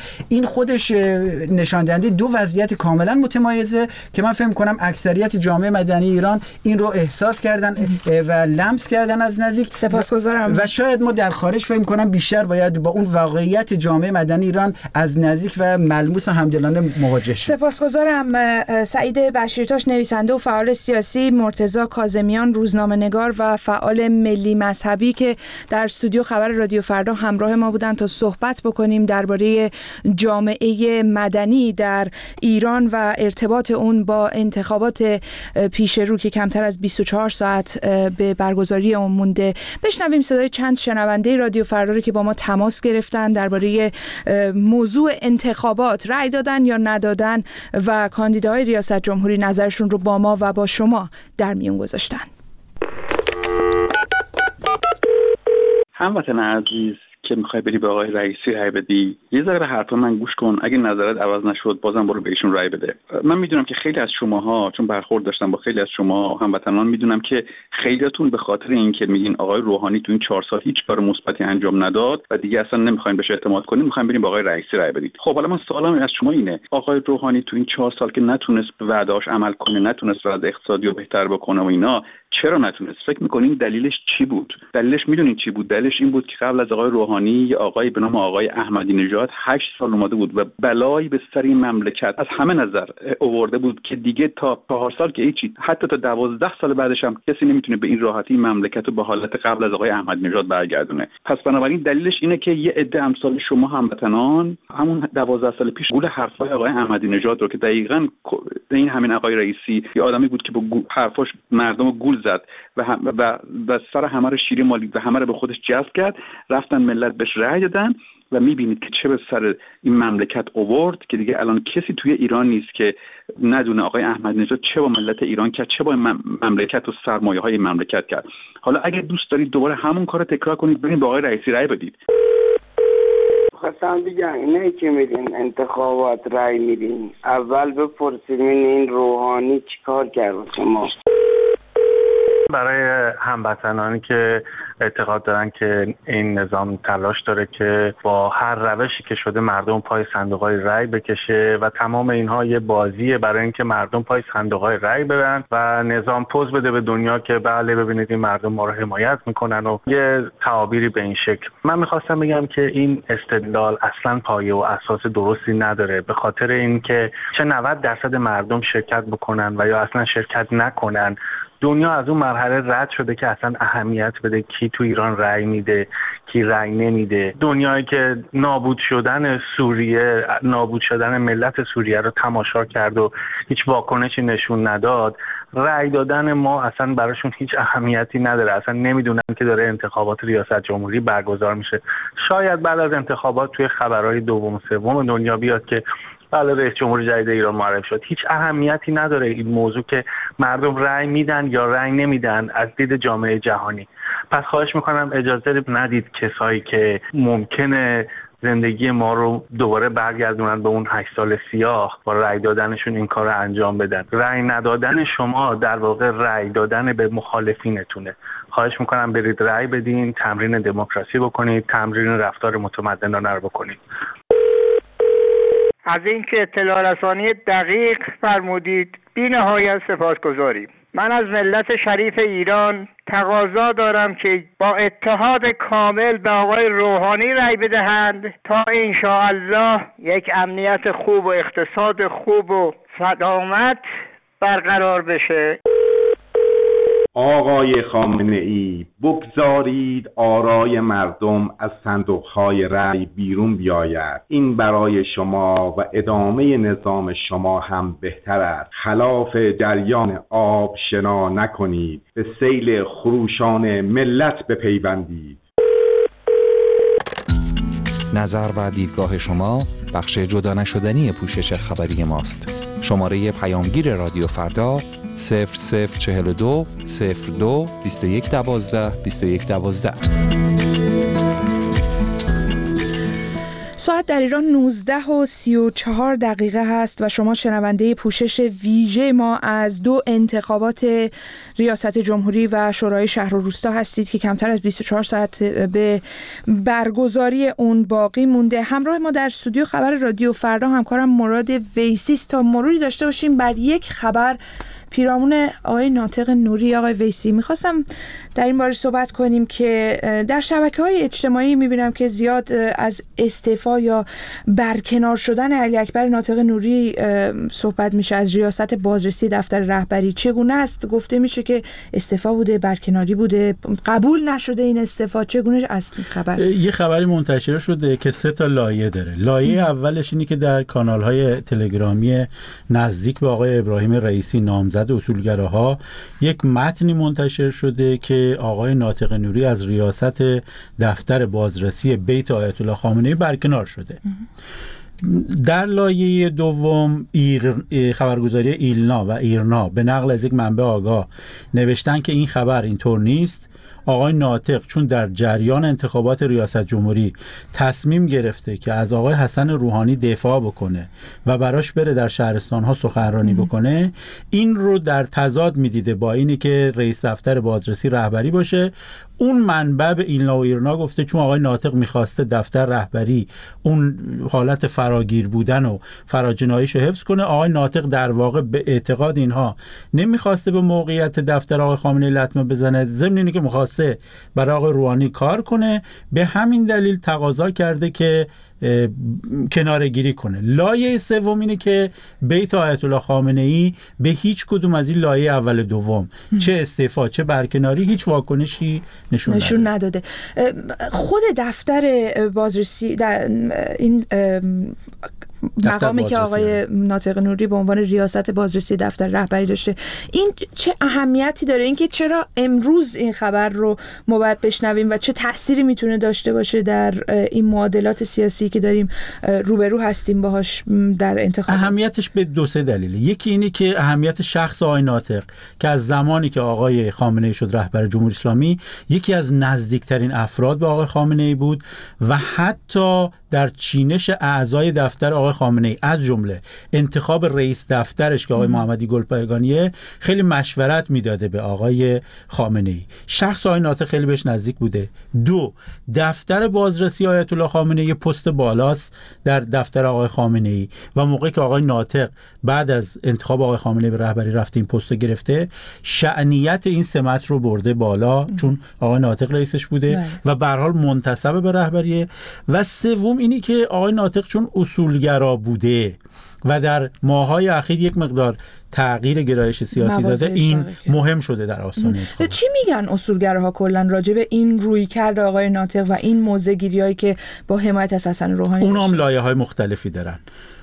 این خودش نشان دهنده دو وضعیت کاملا متمایزه که من فکر می‌کنم اکثریت جامعه مدنی ایران این رو احساس کردن و لمس کردن از نزدیک. سپاسگزارم. و شاید ما در خارج فکر می‌کنم بیشتر باید با اون واقعیت جامعه مدنی ایران از نزدیک و ملموس و همدلانه مواجه شیم. سپاسگزارم. سعید بشیرتاش، نویسنده و فعال سیاسی، مرتضی کاظمیان، روزنامه‌نگار و فعال ملی مذهبی که در استودیو خبر رادیو فردا همراه ما بودن تا صحبت بکنیم درباره جامعه مدنی در ایران و ارتباط اون با انتخابات پیش رو که کمتر از بیست و چهار ساعت به برگزاری اون مونده. بشنویم صدای چند شنونده رادیو فردا رو که با ما تماس گرفتن درباره موضوع انتخابات، رأی دادن یا ندادن و کاندیداهای ریاست جمهوری نظرشون رو با ما و با شما در میون گذاشتن. هموطن عزیز که میخوای بری به آقای رئیسی رای بدی، یه ذره به حرف من گوش کن. اگه نظرت عوض نشد بازم برو بهشون رای بده. من میدونم که خیلی از شماها، چون برخورد داشتم با خیلی از شما هموطنان، میدونم که خیلیاتون به خاطر اینکه میگین آقای روحانی تو این چهار سال هیچ کار مثبتی انجام نداد و دیگه اصلا نمیخواین بهش اعتماد کنین، میخواین بریم به آقای رئیسی رای بدید. خب حالا من سوالم از شما اینه، آقای روحانی تو این چهار سال که نتونست به وعده‌اش عمل کنه، نتونست وضع اقتصادی رو بهتر بکنه و اینا، چرا نتونست؟ فکر میکنین دلیلش چی بود؟ دلیلش میدونین چی بود؟ دلیلش این بود که قبل از آقای روحانی یه آقای به نام آقای احمدی نژاد هشت سال اومده بود و بلایی به سر این مملکت از همه نظر آورده بود که دیگه تا چهار سال که هیچی، حتی تا دوازده سال بعدش هم کسی نمیتونه به این راحتی مملکت رو به حالت قبل از آقای احمدی نژاد برگردونه. پس بنابراین دلیلش اینه که یه عده امثال شما هموطنان همون دوازده سال پیش گول حرفای آقای احمدی نژاد رو که دقیقاً این همین آقای رئیسی یه آدمی بود که با حرفاش مردم رو گول زد و هم و, و سر همه رو شیری مالید و همه رو به خودش جذب کرد، رفتن ملت بهش رأی دادن و میبینید که چه به سر این مملکت آورد که دیگه الان کسی توی ایران نیست که ندونه آقای احمدی نژاد چه با ملت ایران کرد، چه با مملکت و سرمایه‌های مملکت کرد. حالا اگه دوست دارید دوباره همون کارو تکرار کنید، برید با آقای رئیسی رأی بدید. خواستم بگم اینه که میدین انتخابات رأی میدین، اول بپرسید این روحانی چیکار کرد شما. برای هموطنانی که اعتقاد دارن که این نظام تلاش داره که با هر روشی که شده مردم پای صندوق‌های رأی بکشه و تمام اینها یه بازیه برای اینکه مردم پای صندوق‌های رأی برن و نظام پوز بده به دنیا که بله ببینید این مردم ما رو حمایت میکنن و یه تعابیری به این شکل. من میخواستم بگم که این استدلال اصلا پایه و اساس درستی نداره، به خاطر اینکه چه نود درصد مردم شرکت بکنن و یا اصلا شرکت نکنن، دنیا از اون مرحله رد شده که اصلا اهمیت بده کی تو ایران رأی میده کی رأی نمیده. دنیایی که نابود شدن سوریه، نابود شدن ملت سوریه رو تماشا کرد و هیچ واکنشی نشون نداد، رأی دادن ما اصلا براشون هیچ اهمیتی نداره، اصلا نمیدونن که داره انتخابات ریاست جمهوری برگزار میشه. شاید بعد از انتخابات توی خبرهای دوم و سوم دنیا بیاد که بله رئیس جمهور جدید ایران معرفی شد. هیچ اهمیتی نداره این موضوع که مردم رأی میدن یا رأی نمیدن از دید جامعه جهانی. پس خواهش میکنم اجازه ندید کسایی که ممکنه زندگی ما رو دوباره برگردونن به اون هشت سال سیاه با رأی دادنشون این کار رو انجام بدن. رأی ندادن شما در واقع رأی دادن به مخالفینتونه. خواهش میکنم برید رأی بدین، تمرین دموکراسی بکنید، تمرین رفتار متمدنانه رو بکنید. از اینکه اطلاع رسانی دقیق فرمودید بی نهایت سپاسگزاریم. من از ملت شریف ایران تقاضا دارم که با اتحاد کامل به آقای روحانی رأی بدهند تا انشاءالله یک امنیت خوب و اقتصاد خوب و سلامت برقرار بشه. آقای خامنه ای، بگذارید آرای مردم از صندوقهای رأی بیرون بیاید. این برای شما و ادامه نظام شما هم بهتر است. خلاف جریان آب شنا نکنید، به سیل خروشان ملت بپیوندید. نظر و دیدگاه شما بخش جدا نشدنی پوشش خبری ماست. شماره پیامگیر رادیو فردا صفر صفر چهل و دو صفر دو بیست و یک دوازده بیست و یک دوازده. ساعت در ایران نوزده و سی و چهار دقیقه هست و شما شنونده پوشش ویژه ما از دو انتخابات ریاست جمهوری و شورای شهر و روستا هستید که کمتر از بیست و چهار ساعت به برگزاری اون باقی مونده. همراه ما در استودیو خبر رادیو فردا همکارم مراد ویسی است تا مروری داشته باشیم بر یک خبر پیرامون آقای ناطق نوری. آقای ویسی، میخواستم در این باره صحبت کنیم که در شبکه‌های اجتماعی میبینم که زیاد از استعفا یا برکنار شدن علی اکبر ناطق نوری صحبت میشه، از ریاست بازرسی دفتر رهبری. چگونه است؟ گفته میشه که استعفا بوده، برکناری بوده، قبول نشده این استعفا. چگونه است این خبر؟ یه خبری منتشر شده که سه تا لایه داره. لایه اولش اینه که در کانال‌های تلگرامی نزدیک به آقای ابراهیم رئیسی نامزد اصولگراها یک متنی منتشر شده که آقای ناطق نوری از ریاست دفتر بازرسی بیت آیت الله خامنه‌ای برکنار شده. در لایه دوم ایر خبرگزاری ایلنا و ایرنا به نقل از یک منبع آگاه نوشتن که این خبر اینطور نیست. آقای ناطق چون در جریان انتخابات ریاست جمهوری تصمیم گرفته که از آقای حسن روحانی دفاع بکنه و براش بره در شهرستان‌ها سخنرانی بکنه، این رو در تضاد میدیده با اینی که رئیس دفتر بازرسی رهبری باشه. اون منبع به ایلنا و ایرنا گفته چون آقای ناطق میخواسته دفتر رهبری اون حالت فراگیر بودن و فراجناییشو حفظ کنه، آقای ناطق در واقع به اعتقاد اینها نمیخواسته به موقعیت دفتر آقای خامنه‌ای لطمه بزنه، ضمن اینه که میخواسته برای آقای روحانی کار کنه، به همین دلیل تقاضا کرده که کناره گیری کنه. لایه سوم اینه که بیت آیت الله خامنه‌ای به هیچ کدوم از این لایه اول دوم چه استعفا چه برکناری هیچ واکنشی نشون, نشون نداده. خود دفتر بازرسی در این مقامی که آقای ناطق نوری به عنوان ریاست بازرسی دفتر رهبری داشته، این چه اهمیتی داره؟ اینکه چرا امروز این خبر رو ما باید بشنویم و چه تأثیری میتونه داشته باشه در این معادلات سیاسی که داریم روبرو هستیم باهاش در انتخابات؟ اهمیتش به دو سه دلیله. یکی اینه که اهمیت شخص آقای ناطق که از زمانی که آقای خامنه‌ای شد رهبر جمهوری اسلامی یکی از نزدیکترین افراد به آقای خامنه‌ای بود و حتی در چینش اعضای دفتر آقای خامنه‌ای از جمله انتخاب رئیس دفترش که آقای محمدی گلپایگانیه خیلی مشورت میداده به آقای خامنه‌ای. شخص آقای ناطق خیلی بهش نزدیک بوده. دو، دفتر بازرسی آیت الله خامنه‌ای پست بالاست در دفتر آقای خامنه‌ای و موقعی که آقای ناطق بعد از انتخاب آقای خامنه‌ای به رهبری رفته این پست گرفته، شأنیت این سمت رو برده بالا چون آقای ناطق رئیسش بوده بله. و به هر حال منتسب به رهبریه. و سوم اینی که آقای ناطق چون اصولگرا بوده و در ماه‌های اخیر یک مقدار تغییر گرایش سیاسی داده، این مهم شده در آستانه انتخابات. چی میگن اصولگراها کلا راجع به این رویکرد آقای ناطق و این موضع‌گیری‌هایی که با حمایت از حسن روحانی؟ اونا هم لایه‌های مختلفی دارن.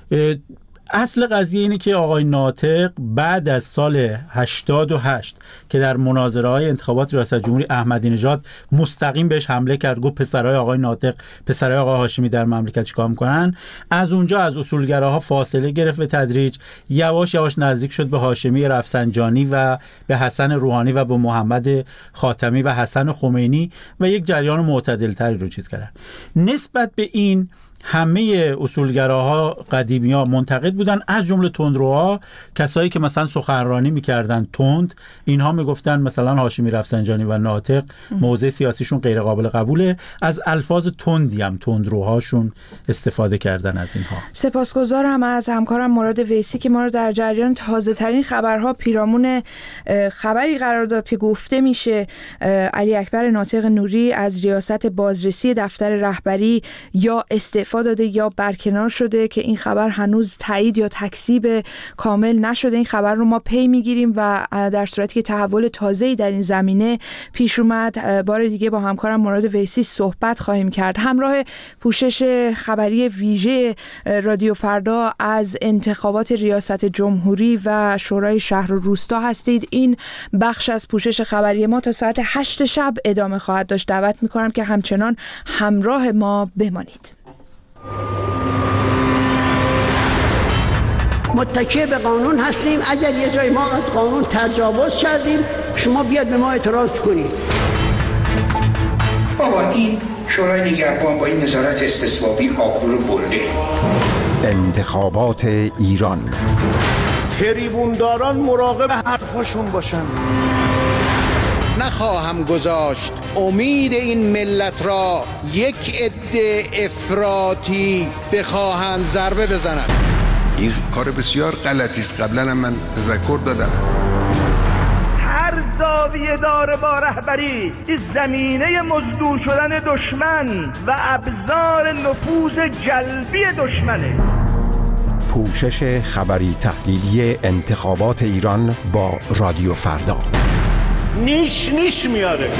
اصل قضیه اینه که آقای ناطق بعد از سال هشتاد و هشت که در مناظره‌های انتخابات ریاست جمهوری احمدی نژاد مستقیم بهش حمله کرد، گفت پسرای آقای ناطق پسرای آقای هاشمی در مملکت چیکار می‌کنن، از اونجا از اصولگراها فاصله گرفت به تدریج، یواش یواش نزدیک شد به هاشمی رفسنجانی و به حسن روحانی و به محمد خاتمی و حسن خمینی و یک جریان معتدل‌تری رو چیز کردن. نسبت به این همه اصولگراها قدیمی‌ها منتقد بودن، از جمله تندروها، کسایی که مثلا سخنرانی می‌کردن تند، اینها میگفتن مثلا هاشمی رفسنجانی و ناطق موضع سیاسیشون غیر قابل قبوله، از الفاظ تندی هم تندروهاشون استفاده کردن از اینها. سپاسگزارم از همکارم مراد ویسی که ما رو در جریان تازه‌ترین خبرها پیرامون خبری قرار داد که گفته میشه علی اکبر ناطق نوری از ریاست بازرسی دفتر رهبری یا استعفا داده یا برکنار شده که این خبر هنوز تایید یا تکذیب کامل نشده. این خبر رو ما پی میگیریم و در صورتی که تحول تازه‌ای در این زمینه پیش اومد بار دیگه با همکارم مراد ویسی صحبت خواهیم کرد. همراه پوشش خبری ویژه رادیو فردا از انتخابات ریاست جمهوری و شورای شهر و روستا هستید. این بخش از پوشش خبری ما تا ساعت هشت شب ادامه خواهد داشت. دعوت میکنم که همچنان همراه ما بمانید. متکی به قانون هستیم. اگر یه جای ما از قانون تجاوز کردیم شما بیاد به ما اعتراض کنید. بابا این شورای نگهبان با این نظارت استصوابی آبرو رو برده. انتخابات ایران. تریبونداران مراقب حرفاشون باشن. نخواهم گذاشت امید این ملت را یک عده افراطی بخواهند ضربه بزنند. این کار بسیار غلطی است. قبلا هم من تذکر دادم. هر زاویه داره با رهبری این زمینه مزدور شدن دشمن و ابزار نفوذ جلبی دشمنه. پوشش خبری تحلیلی انتخابات ایران با رادیو فردا. نیش نیش میاره.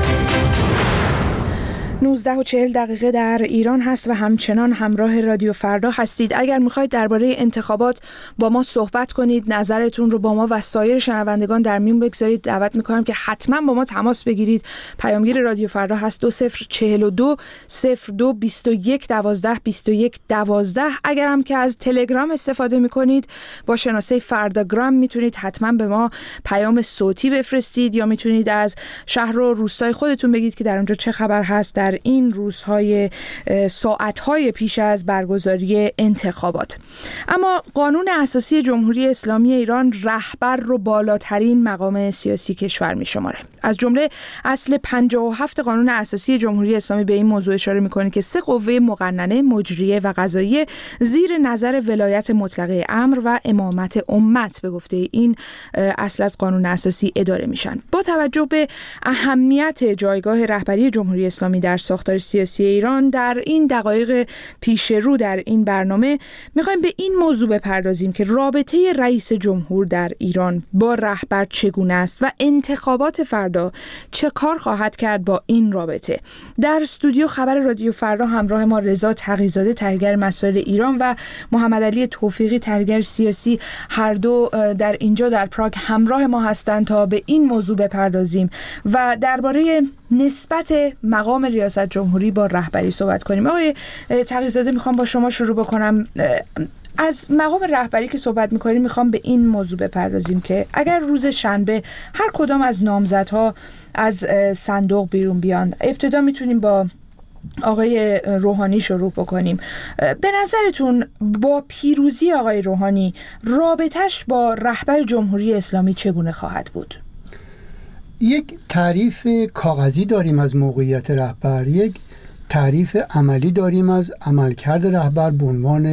نوزده و چهل دقیقه در ایران هست و همچنان همراه رادیو فردا هستید. اگر میخواید درباره انتخابات با ما صحبت کنید، نظرتون رو با ما و سایر شنوندگان در میون بگذارید، دعوت میکنم که حتما با ما تماس بگیرید. پیامگیر رادیو فردا هست دو صفر چهل و دو صفر دو بیست و یک دوازده بیست و یک دوازده. اگر هم که از تلگرام استفاده میکنید با شناسه فرداگرام میتونید حتما به ما پیام صوتی بفرستید، یا میتونید از شهر و روستای خودتون بگید که در اونجا چه خبر هست در این روزهای ساعتهای پیش از برگزاری انتخابات. اما قانون اساسی جمهوری اسلامی ایران رهبر رو بالاترین مقام سیاسی کشور می‌شماره. از جمله اصل پنجاه و هفت قانون اساسی جمهوری اسلامی به این موضوع اشاره می‌کنه که سه قوه مقننه، مجریه و قضاییه زیر نظر ولایت مطلقه امر و امامت امت به گفته این اصل از قانون اساسی اداره میشن. با توجه به اهمیت جایگاه رهبری جمهوری اسلامی در ساختار سیاسی ایران، در این دقایق پیش رو در این برنامه میخوایم به این موضوع بپردازیم که رابطه رئیس جمهور در ایران با رهبر چگونه است و انتخابات فردا چه کار خواهد کرد با این رابطه. در استودیو خبر رادیو فردا همراه ما رضا تقی‌زاده، تحلیلگر مسائل ایران، و محمد علی توفیقی، تحلیلگر سیاسی، هر دو در اینجا در پراگ همراه ما هستند تا به این موضوع بپردازیم و درباره نسبت مقام ریاست جمهوری با رهبری صحبت کنیم. آقای تقی‌زاده، میخوام با شما شروع بکنم. از مقام رهبری که صحبت میکنیم میخوام به این موضوع بپردازیم که اگر روز شنبه هر کدام از نامزدها از صندوق بیرون بیان، ابتدا میتونیم با آقای روحانی شروع بکنیم. به نظرتون با پیروزی آقای روحانی رابطش با رهبر جمهوری اسلامی چگونه خواهد بود؟ یک تعریف کاغذی داریم از موقعیت رهبر، یک تعریف عملی داریم از عملکرد رهبر به عنوان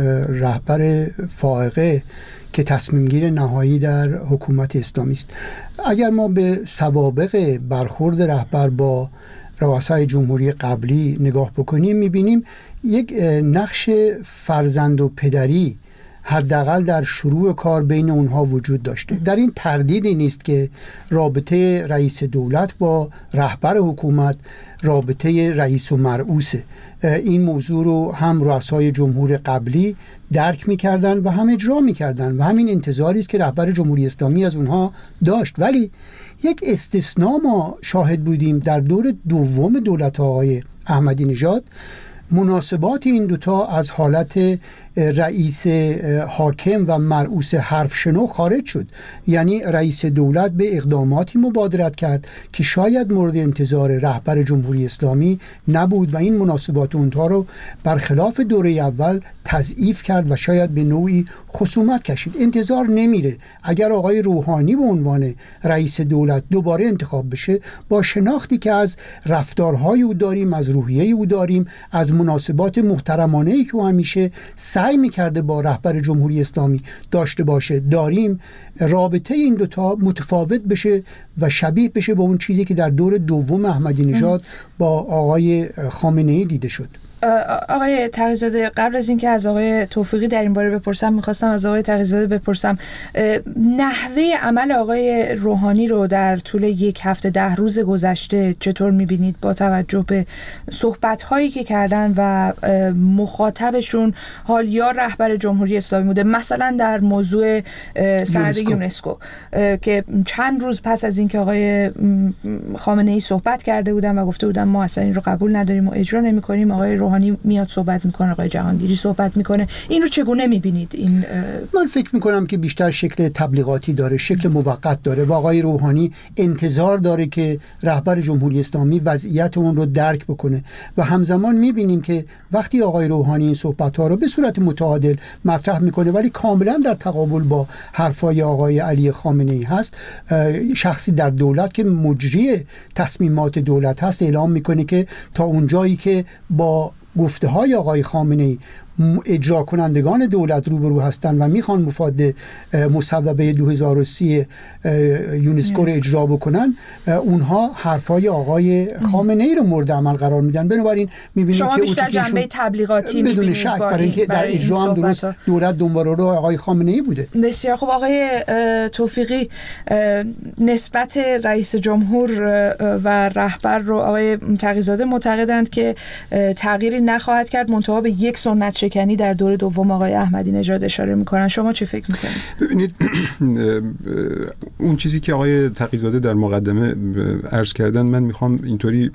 رهبر فائقه که تصمیم گیر نهایی در حکومت اسلامی است. اگر ما به سوابق برخورد رهبر با رؤسای جمهوری قبلی نگاه بکنیم، میبینیم یک نقش فرزند و پدری حداقل در شروع کار بین اونها وجود داشته. در این تردیدی نیست که رابطه رئیس دولت با رهبر حکومت رابطه رئیس و مرئوسه. این موضوع رو هم رؤسای جمهور قبلی درک می‌کردن و هم اجرا می‌کردن و همین انتظاری است که رهبر جمهوری اسلامی از اونها داشت. ولی یک استثناء ما شاهد بودیم در دور دوم دولت آقای احمدی نژاد. مناسبات این دوتا از حالت رئیس حاکم و مرئوس حرف شنو خارج شد، یعنی رئیس دولت به اقداماتی مبادرت کرد که شاید مورد انتظار رهبر جمهوری اسلامی نبود و این مناسبات اونها رو برخلاف دوره اول تضعیف کرد و شاید به نوعی خصومت کشید. انتظار نمیره اگر آقای روحانی به عنوان رئیس دولت دوباره انتخاب بشه، با شناختی که از رفتارهای او داریم، از روحیه او داریم، از مناسبات محترمانه‌ای که او همیشه سعی می‌کرده با رهبر جمهوری اسلامی داشته باشه داریم، رابطه این دوتا متفاوت بشه و شبیه بشه به اون چیزی که در دور دوم احمدی نژاد با آقای خامنه‌ای دیده شد. آقای تقی‌زاده، قبل از اینکه از آقای توفیقی در این باره بپرسم، میخواستم از آقای تقی‌زاده بپرسم نحوه عمل آقای روحانی رو در طول یک هفته ده روز گذشته چطور میبینید با توجه به صحبت‌هایی که کردن و مخاطبشون حال یا رهبر جمهوری اسلامی بوده، مثلا در موضوع سند یونسکو که چند روز پس از اینکه آقای خامنه‌ای صحبت کرده بودن و گفته بودن ما اصلا این رو قبول نداریم و اجرا نمی‌کنیم، آقای روحانی روحانی میاد صحبت میکنه، آقای جهانگیری صحبت میکنه. این رو چگونه میبینید؟ این من فکر میکنم که بیشتر شکل تبلیغاتی داره، شکل موقت داره و آقای روحانی انتظار داره که رهبر جمهوری اسلامی وضعیت اون رو درک بکنه و همزمان میبینیم که وقتی آقای روحانی این صحبت‌ها رو به صورت متعادل مطرح میکنه ولی کاملا در تقابل با حرفای آقای علی خامنه‌ای هست، شخصی در دولت که مجری تصمیمات دولت هست اعلام میکنه که تا اونجایی که با گفته های آقای خامنه‌ای اجرا کنندگان دولت روبرو هستند و میخوان مفاد مصوبه دو هزار و سی یونسکو رو اجرا بکنن، اونها حرفای آقای خامنه‌ای رو مورد عمل قرار میدن. بنابراین میبینید شما که بیشتر جنبه تبلیغاتی بدون میبینید شک برای اینکه در اجرا هم درست دولت دنبال رو آقای خامنه‌ای بوده. بسیار خوب. آقای توفیقی، نسبت رئیس جمهور و رهبر رو آقای تقی‌زاده معتقدند که تغییری نخواهد کرد، منتها به یک سنت شکنی در دور دوم آقای احمدی نژاد اشاره میکنن. شما چه فکر میکنید؟ ببینید اون چیزی که آقای تقی‌زاده در مقدمه عرض کردن، من میخوام اینطوری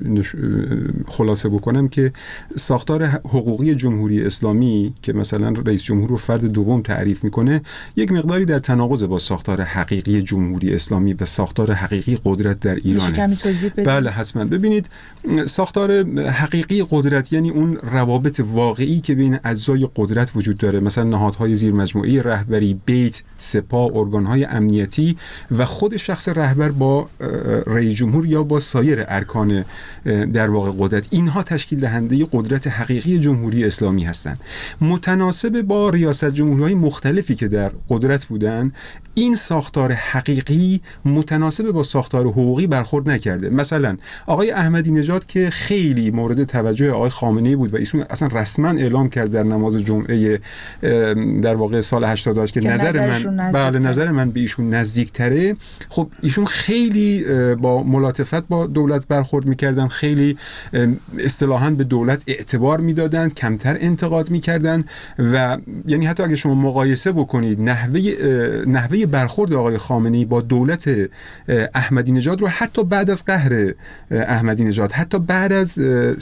خلاصه بکنم که ساختار حقوقی جمهوری اسلامی که مثلا رئیس جمهور رو فرد دوم تعریف میکنه یک مقداری در تناقض با ساختار حقیقی جمهوری اسلامی و ساختار حقیقی قدرت در ایران. کمی توضیح بدید؟ بله حتما. ببینید ساختار حقیقی قدرت یعنی اون روابط واقعی که بین اجزای قدرت وجود داره، مثلا نهادهای زیر مجموعه رهبری، بیت، سپاه، ارگانهای امنیتی و خود شخص رهبر با رئیس جمهور یا با سایر ارکان در واقع قدرت، اینها تشکیل دهنده قدرت حقیقی جمهوری اسلامی هستند. متناسب با ریاست جمهوری‌های مختلفی که در قدرت بودن، این ساختار حقیقی متناسب با ساختار حقوقی برخورد نکرده. مثلا آقای احمدی نژاد که خیلی مورد توجه آقای خامنه‌ای بود و ایشون اصلا رسما اعلام کرد در نماز جمعه در واقع سال هشتاد و هشت که, که نظر من بله نظر من به ایشون نزدیک‌تره. خب ایشون خیلی با ملاطفت با دولت برخورد می‌کردن، خیلی اصطلاحاً به دولت اعتبار میدادن، کمتر انتقاد می‌کردن و یعنی حتی اگه شما مقایسه بکنید نحوه نحوه برخورد آقای خامنه‌ای با دولت احمدی نژاد رو، حتی بعد از قهر احمدی نژاد، حتی بعد از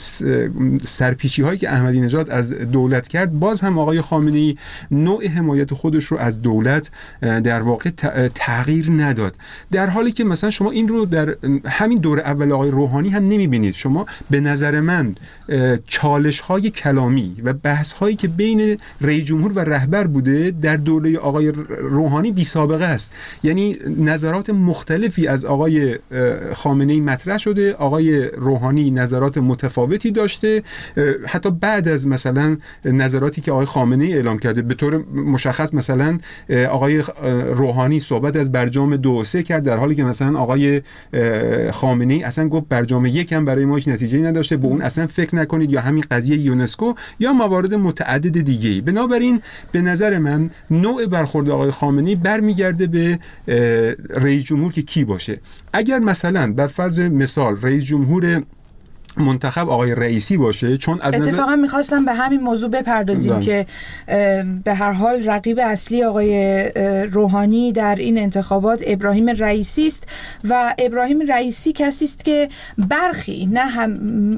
سرپیچی هایی که احمدی نژاد از دولت کرد، باز هم آقای خامنه‌ای نوع حمایت خودش رو از دولت در واقع تغییر نداد، در حالی که مثلا شما این رو در همین دور اول آقای روحانی هم نمی‌بینید. شما به نظر من چالش های کلامی و بحث هایی که بین رئیس جمهور و رهبر بوده در دوره آقای روحانی بی سابقه است. یعنی نظرات مختلفی از آقای خامنه‌ای مطرح شده، آقای روحانی نظرات متفاوتی داشته، حتی بعد از مثلا نظراتی که آقای خامنه‌ای اعلام کرده. به طور مشخص مثلا آقای روحانی صحبت از برجام دو و سه کرد، در حالی که مثلا آقای خامنه‌ای اصلا گفت برجام یک هم برای ما هیچ نتیجه‌ای نداشته، به اون اصلا فکر نکنید، یا همین قضیه یونسکو یا موارد متعدد دیگه‌ای. بنابراین به نظر من نوع برخورد آقای خامنه‌ای برمیگرده به رئیس جمهور که کی باشه. اگر مثلا بر فرض مثال رئیس جمهور منتخب آقای رئیسی باشه، چون از اتفاقا نظر... میخواستم به همین موضوع بپردازیم بله. که به هر حال رقیب اصلی آقای روحانی در این انتخابات ابراهیم رئیسی است و ابراهیم رئیسی کسی است که برخی نه هم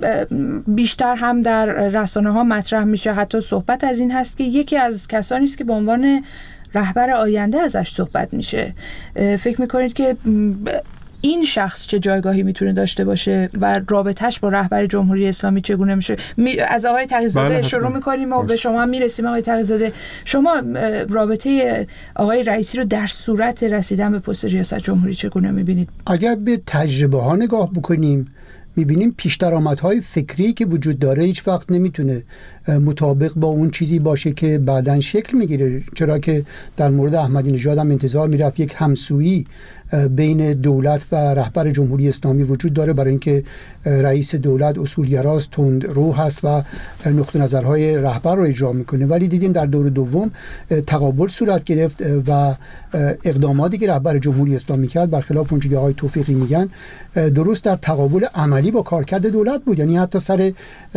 بیشتر هم در رسانه ها مطرح میشه، حتی صحبت از این هست که یکی از کسانی است که به عنوان رهبر آینده ازش صحبت میشه. فکر میکنید که این شخص چه جایگاهی میتونه داشته باشه و رابطهش با رهبر جمهوری اسلامی چگونه میشه؟ می از آقای تقی‌زاده بله شروع میکنیم و به شما هم میرسیم. آقای تقی‌زاده، شما رابطه آقای رئیسی رو در صورت رسیدن به پست ریاست جمهوری چگونه میبینید؟ اگر به تجربه ها نگاه بکنیم میبینیم پیش درآمدهای فکری که وجود داره هیچ وقت نمیتونه مطابق با اون چیزی باشه که بعداً شکل میگیره، چرا که در مورد احمدی نژاد هم انتظار میرفت یک همسویی بین دولت و رهبر جمهوری اسلامی وجود داره، برای اینکه رئیس دولت اصولگراست، تند رو هست و نقطه نظرهای رهبر رو اجرا میکنه. ولی دیدیم در دور دوم تقابل صورت گرفت و اقداماتی که رهبر جمهوری اسلامی کرد برخلاف اون چیزی که آقای توفیقی میگن درست در تقابل عملی عملی با کارکرد دولت بود. یعنی حتی سر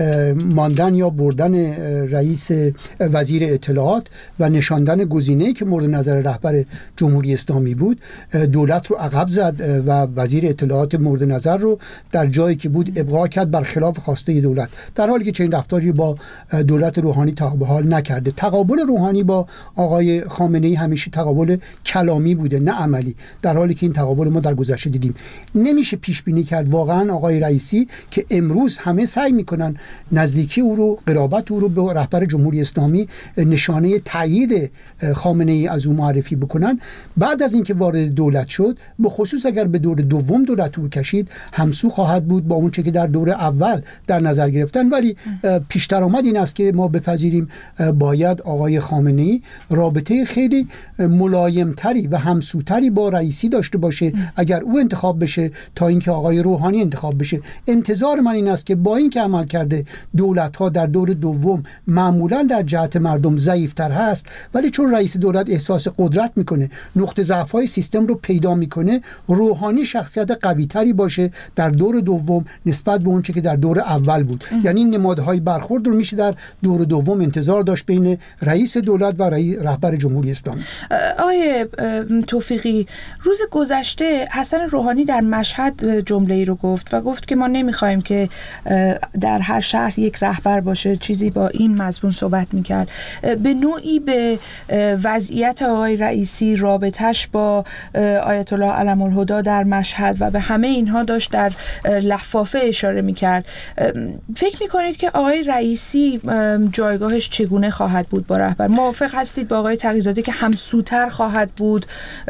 ماندن یا بردن رئیس وزیر اطلاعات و نشاندن گزینه‌ای که مورد نظر رهبر جمهوری اسلامی بود، دولت رو عقب زد و وزیر اطلاعات مورد نظر رو در جایی که بود ابقا کرد برخلاف خواسته دولت، در حالی که چنین رفتاری با دولت روحانی تا به حال نکرده. تقابل روحانی با آقای خامنه‌ای همیشه تقابل کلامی بوده نه عملی، در حالی که این تقابل ما در گذشته دیدیم. نمیشه پیش بینی کرد واقعا آقای رئیسی که امروز همه سعی میکنن نزدیکی او رو، قرابت او رو به رهبر جمهوری اسلامی نشانه تایید خامنه‌ای از او معرفی بکنن، بعد از اینکه وارد دولت شد، به خصوص اگر به دور دوم دولت او کشید، همسو خواهد بود با اون چه که در دور اول در نظر گرفتن. ولی پیشتر آمد این است که ما بپذیریم باید آقای خامنه‌ای رابطه خیلی ملایمتری و همسوتری با رئیسی داشته باشه اگر او انتخاب بشه تا اینکه آقای روحانی انتخاب بشه. انتظار من این است که با اینکه عمل کرده دولت‌ها در دور دوم معمولاً در جهت مردم ضعیف‌تر هست، ولی چون رئیس دولت احساس قدرت میکنه، نقطه ضعف‌های سیستم رو پیدا میکنه، روحانی شخصیت قوی‌تری باشه در دور دوم نسبت به اون چه که در دور اول بود. ام. یعنی نمادهای برخورد رو میشه در دور دوم انتظار داشت بین رئیس دولت و رئیس رهبر جمهوری اسلامی. آقای توفیقی، روز گذشته حسن روحانی در مشهد جمله‌ای رو گفت و گفت که ما نمیخوایم که در هر شهر یک رهبر باشه، چیزی با این مضمون صحبت میکرد. به نوعی به وضعیت آقای رئیسی، رابطش با آیت الله علم الهدی در مشهد و به همه اینها داشت در لفافه اشاره میکرد. فکر میکنید که آقای رئیسی جایگاهش چگونه خواهد بود با رهبر؟ موافق هستید با آقای تقی‌زاده که همسوتر خواهد بود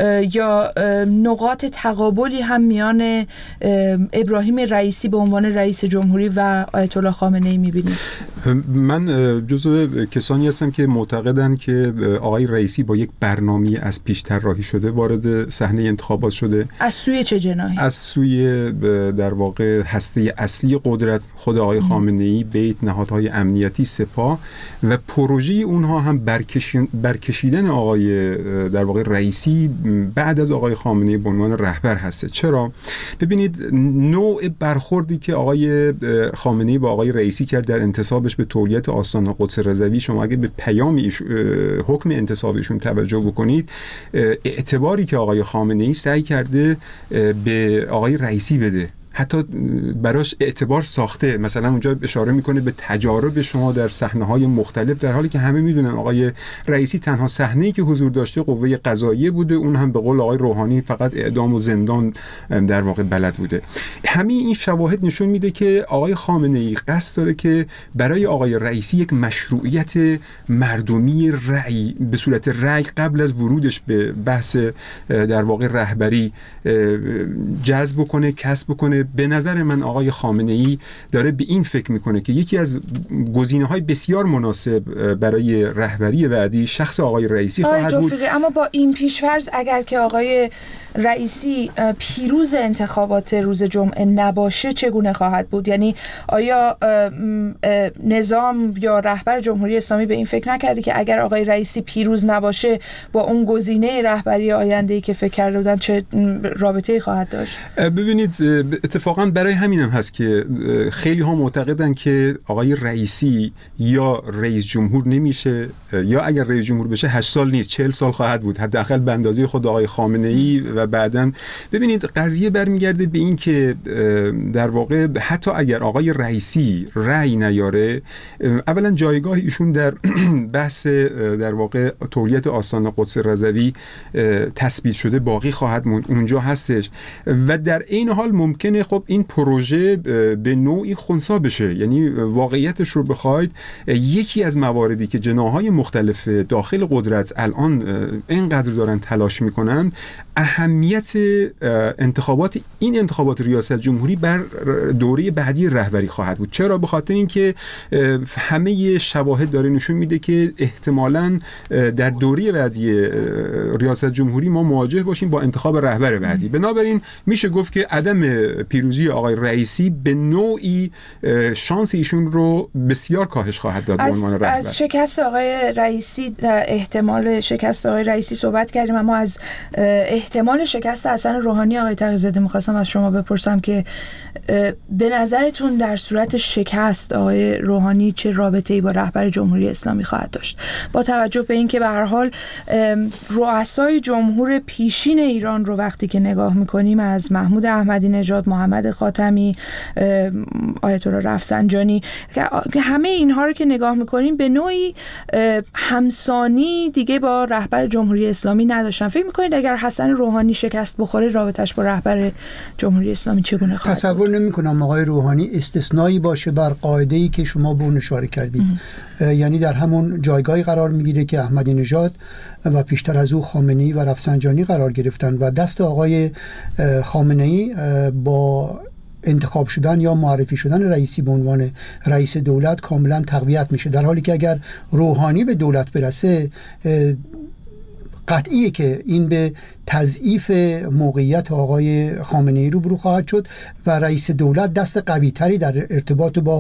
یا نقاط تقابلی هم میان ابراهیم رئیسی به عنوان رئیس جمهوری و آیت الله خامنه‌ای میبینید؟ من جزو کسانی هستم که معتقدن که آقای رئیسی با یک برنامه از پیش طراحی شده وارد صحنه انتخابات شده. از سوی چه جناحی؟ از سوی در واقع هسته اصلی قدرت، خود آقای خامنه‌ای، بیت، نهادهای امنیتی، سپاه و پروژه اونها هم برکشیدن, برکشیدن آقای در واقع رئیسی بعد از آقای خامنه‌ای به عنوان رهبر هسته. چرا؟ ببینید نوع برخوردی که آقای خامنه‌ای با آقای رئیسی کرد در انتصابش به تولیت آستان قدس رضوی، شما اگه به پیام حکم انتصابشون توجه بکنید، اعتباری که آقای خامنه‌ای سعی کرده به آقای رئیسی بده، حتی براش اعتبار ساخته. مثلا اونجا اشاره میکنه به تجارب شما در صحنه‌های مختلف، در حالی که همه میدونن آقای رئیسی تنها صحنه‌ای که حضور داشته قوه قضاییه بوده، اون هم به قول آقای روحانی فقط اعدام و زندان در واقع بلد بوده. همین این شواهد نشون میده که آقای خامنه‌ای قصد داره که برای آقای رئیسی یک مشروعیت مردمی رأی به صورت رأی قبل از ورودش به بحث در واقع رهبری جذب کنه، کسب کنه. به نظر من آقای خامنه‌ای داره به این فکر میکنه که یکی از گزینه‌های بسیار مناسب برای رهبری بعدی شخص آقای رئیسی خواهد بود. اما با این پیش‌فرض اگر که آقای رئیسی پیروز انتخابات روز جمعه نباشه چگونه خواهد بود؟ یعنی آیا نظام یا رهبر جمهوری اسلامی به این فکر نکرده که اگر آقای رئیسی پیروز نباشه با اون گزینه رهبری آینده‌ای که فکر کرده بودن چه رابطه‌ای خواهد داشت؟ ببینید اتفاقا برای همینم هست که خیلی ها معتقدن که آقای رئیسی یا رئیس جمهور نمیشه، یا اگر رئیس جمهور بشه هشت سال نیست چهل سال خواهد بود، حداقل به اندازه خود آقای خامنه‌ای. و بعداً ببینید قضیه برمیگرده به این که در واقع حتی اگر آقای رئیسی رأی نیاره، اولا جایگاه ایشون در بحث در واقع تولیت آستان قدس رضوی تثبیت شده باقی خواهد موند، اونجا هستش و در این حال ممکنه خب این پروژه به نوعی خنثی بشه. یعنی واقعیتش رو بخواید، یکی از مواردی که جناح‌های مختلف داخل قدرت الان اینقدر دارن تلاش میکنن، اهمیت انتخابات این انتخابات ریاست جمهوری بر دوره بعدی رهبری خواهد بود. چرا؟ به خاطر اینکه همه شواهد داره نشون میده که احتمالاً در دوره بعدی ریاست جمهوری ما مواجه باشیم با انتخاب رهبر بعدی. بنابراین میشه گفت که عدم پیروزی آقای رئیسی به نوعی شانس ایشون رو بسیار کاهش خواهد داد به عنوان رهبر. از شکست آقای رئیسی، احتمال شکست آقای رئیسی صحبت کردیم، اما از احتمال شکست حسن روحانی آقای تقی‌زاده می‌خواستم از شما بپرسم که به نظرتون در صورت شکست آقای روحانی چه رابطه‌ای با رهبر جمهوری اسلامی خواهد داشت، با توجه به اینکه به هر حال رؤسای جمهور پیشین ایران رو وقتی که نگاه می‌کنیم از محمود احمدی نژاد، محمد خاتمی، آیت الله رفسنجانی، همه اینها رو که نگاه می‌کنیم به نوعی همسانی دیگه با رهبر جمهوری اسلامی نداشتن. فکر می‌کنید اگر حسن روحانی شکست بخوره رابطش با رهبر جمهوری اسلامی چگونه خواهد؟ تصور نمی‌کنم آقای روحانی استثنایی باشه بر قاعده‌ای که شما به اون اشاره کردید. یعنی در همون جایگاهی قرار میگیره که احمدی نژاد و پیشتر از او خامنه‌ای و رفسنجانی قرار گرفتن و دست آقای خامنه‌ای با انتخاب شدن یا معرفی شدن رئیسی به عنوان رئیس دولت کاملا تقویت میشه، در حالی که اگر روحانی به دولت برسه قطعیه که این به تضعیف موقعیت آقای خامنه‌ای روبرو خواهد شد و رئیس دولت دست قوی‌تری در ارتباط با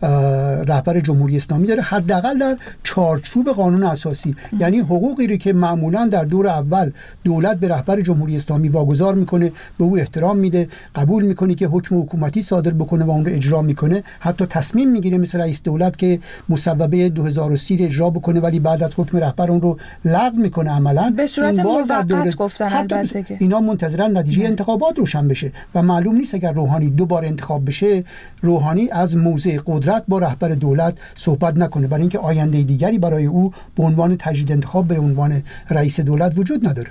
رهبر جمهوری اسلامی داره، حداقل در چارچوب قانون اساسی. یعنی حقوقی رو که معمولا در دور اول دولت به رهبر جمهوری اسلامی واگذار میکنه، به او احترام میده، قبول میکنه که حکم حکومتی صادر بکنه و اون رو اجرا میکنه، حتی تصمیم میگیره مثل رئیس دولت که مصوبه دو هزار و سی رو اجرا بکنه، ولی بعد از حکم رهبر اون رو لغو میکنه عملاً به صورت موقت گفتن. البته که اینا منتظرن نتیجه انتخابات روشن بشه و معلوم نیست اگر روحانی دو بار انتخاب بشه روحانی از موضع قدرت با رهبر دولت صحبت نکنه، برای اینکه آینده دیگری برای او به عنوان تجدید انتخاب به عنوان رئیس دولت وجود نداره.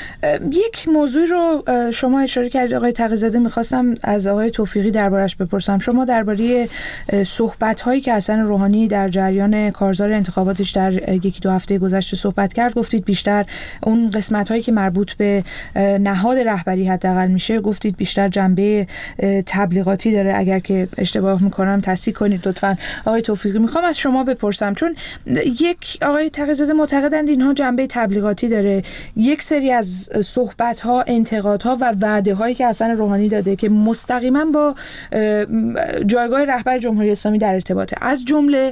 یک موضوع رو شما اشاره کردید آقای تقی‌زاده، می‌خواستم از آقای توفیقی دربارش بپرسم. شما درباره صحبت‌هایی که حسن روحانی در جریان کارزار انتخاباتش در یکی دو هفته گذشته صحبت کرد گفتید بیشتر اون قسمت‌هایی که مربوط به نهاد رهبری حداقل میشه گفتید بیشتر جنبه تبلیغاتی داره. اگر که اشتباه میکنم تصحیح کنید لطفاً. آقای توفیقی میخوام از شما بپرسم، چون یک آقای تقی‌زاده معتقدند اینها جنبه تبلیغاتی داره، یک سری از صحبت‌ها، انتقادها و وعده‌هایی که حسن روحانی داده که مستقیما با جایگاه رهبر جمهوری اسلامی در ارتباطه، از جمله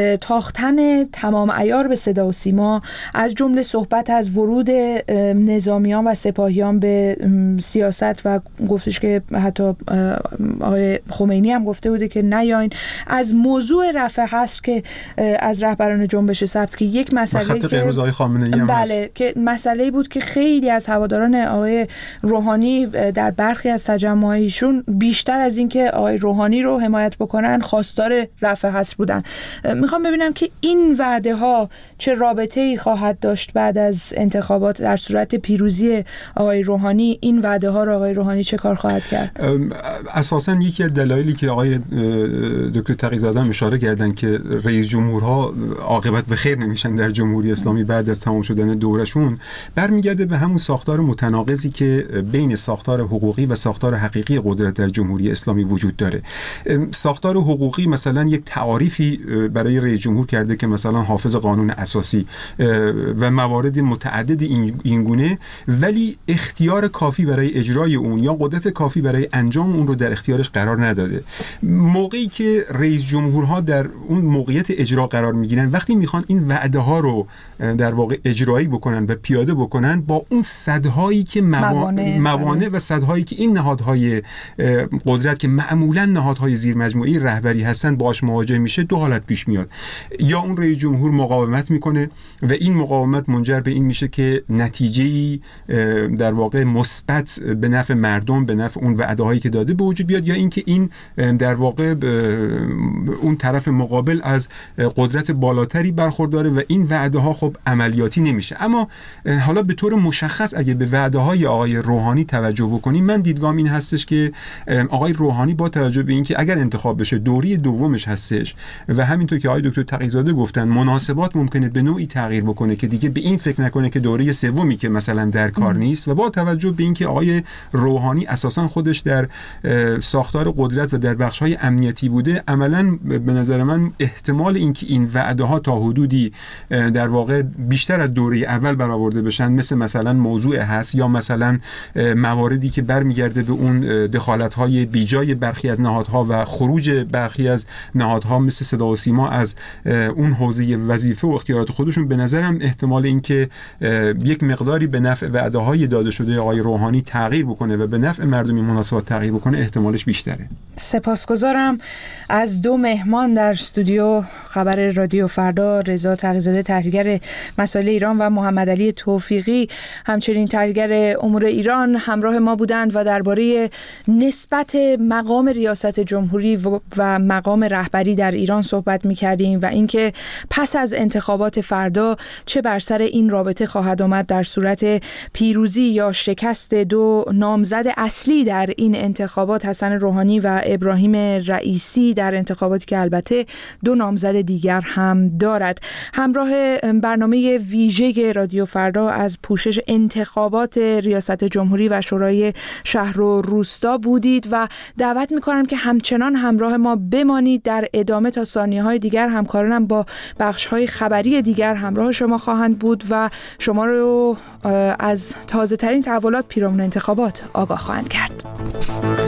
تاختن تمام عیار به صدا و سیما، از جمله صحبت از ورود نظامیان و سپاهیان به سیاست و گفتش که حتی آقای خمینی هم گفته بوده که نیاین، از موضوع رفع حصر که از رهبران جنبش سبز که یک مسئله خط قرمز آقای خامنه‌ای هم بله هست. که مسئله بود که خیلی از هواداران آقای روحانی در برخی از تجمعایشون بیشتر از اینکه آقای روحانی رو حمایت بکنن خواستار رفع حصر بودن. میخوام ببینم که این وعده ها چه رابطه‌ای خواهد داشت بعد از انتخابات، در صورت پیروزی آقای روحانی این وعده ها رو آقای روحانی چه کار خواهد کرد؟ اساساً یکی از دلایلی که آقای دکتر تقی‌زاده هم اشاره کردن که رئیس جمهورها عاقبت به خیر نمیشن در جمهوری اسلامی بعد از تمام شدن دورشون برمیگرده به همون ساختار متناقضی که بین ساختار حقوقی و ساختار حقیقی قدرت در جمهوری اسلامی وجود داره. ساختار حقوقی مثلا یک تعاریفی برای رئیس جمهور کرده که مثلا حافظ قانون اساسی و موارد متعدد این گونه، ولی اختیار کافی برای اجرای اون یا قدرت کافی برای انجام اون رو در اختیارش قرار نداده. موقعی که رئیس جمهورها در اون موقعیت اجرا قرار میگیرن، وقتی میخوان این وعده ها رو در واقع اجرایی بکنن و پیاده بکنن، با اون صدهایی که موانع, موانع و صدهایی که این نهادهای قدرت که معمولا نهادهای زیر مجموعه رهبری هستن باهاش مواجه میشه، دو حالت پیش میاد. یا اون رئیس جمهور مقاومت میکنه و این مقاومت منجر به این میشه که نتیجه‌ای در واقع مثبت به نفع مردم، به نفع اون وعده هایی که داده به وجود بیاد، یا اینکه این در واقع اون طرف مقابل از قدرت بالاتری برخورداره و این وعده ها خب عملیاتی نمیشه. اما حالا به طور مشخص اگه به وعده های آقای روحانی توجه بکنیم، من دیدگاهم این هستش که آقای روحانی با توجه به اینکه اگر انتخاب بشه دوری دومش هستش و همینطور که آقای دکتر تقی‌زاده گفتن مناسبات ممکنه به نوعی تغییر بکنه که دیگه به این فکر نکنه که دوره سومی که مثلا در کار کار نیست و با توجه به اینکه آقای روحانی اساسا خودش در ساختار قدرت و در بخش‌های امنیتی بوده، عملاً به نظر من احتمال اینکه این وعده ها تا حدودی در واقع بیشتر از دوره اول برآورده بشن، مثل مثلا موضوع هست یا مثلا مواردی که برمیگرده به اون دخالت‌های بیجای برخی از نهادها و خروج برخی از نهادها مثل صدا و سیما از اون حوزه وظیفه و اختیارات خودشون، به نظرم احتمال اینکه یک مقداری به نفع وعده‌های داده شده آقای روحانی تغییر بکنه و به نفع مردم این مناسبات تغییر بکنه احتمالش بیشتره. سپاسگزارم از دو مهمان در استودیو خبر رادیو فردا، رضا تقی‌زاده تحلیلگر مسائل ایران و محمد علی توفیقی همچنین تحلیلگر امور ایران همراه ما بودند و درباره نسبت مقام ریاست جمهوری و مقام رهبری در ایران صحبت می‌کردیم و اینکه پس از انتخابات فردا چه بر سر این رابطه خواهد آمد در صورت پیروزی یا شکست دو نامزد اصلی در این انتخابات، حسن روحانی و ابراهیم رئیسی، در انتخاباتی که البته دو نامزد دیگر هم دارد. همراه برنامه ویژه رادیو فردا از پوشش انتخابات ریاست جمهوری و شورای شهر و روستا بودید و دعوت می‌کنم که همچنان همراه ما بمانید. در ادامه تا ثانیه‌های دیگر همکارانم با بخش‌های خبری دیگر همراه شما خواهند بود و شما رو از تازه‌ترین تحولات پیرامون انتخابات آگاه خواهند کرد.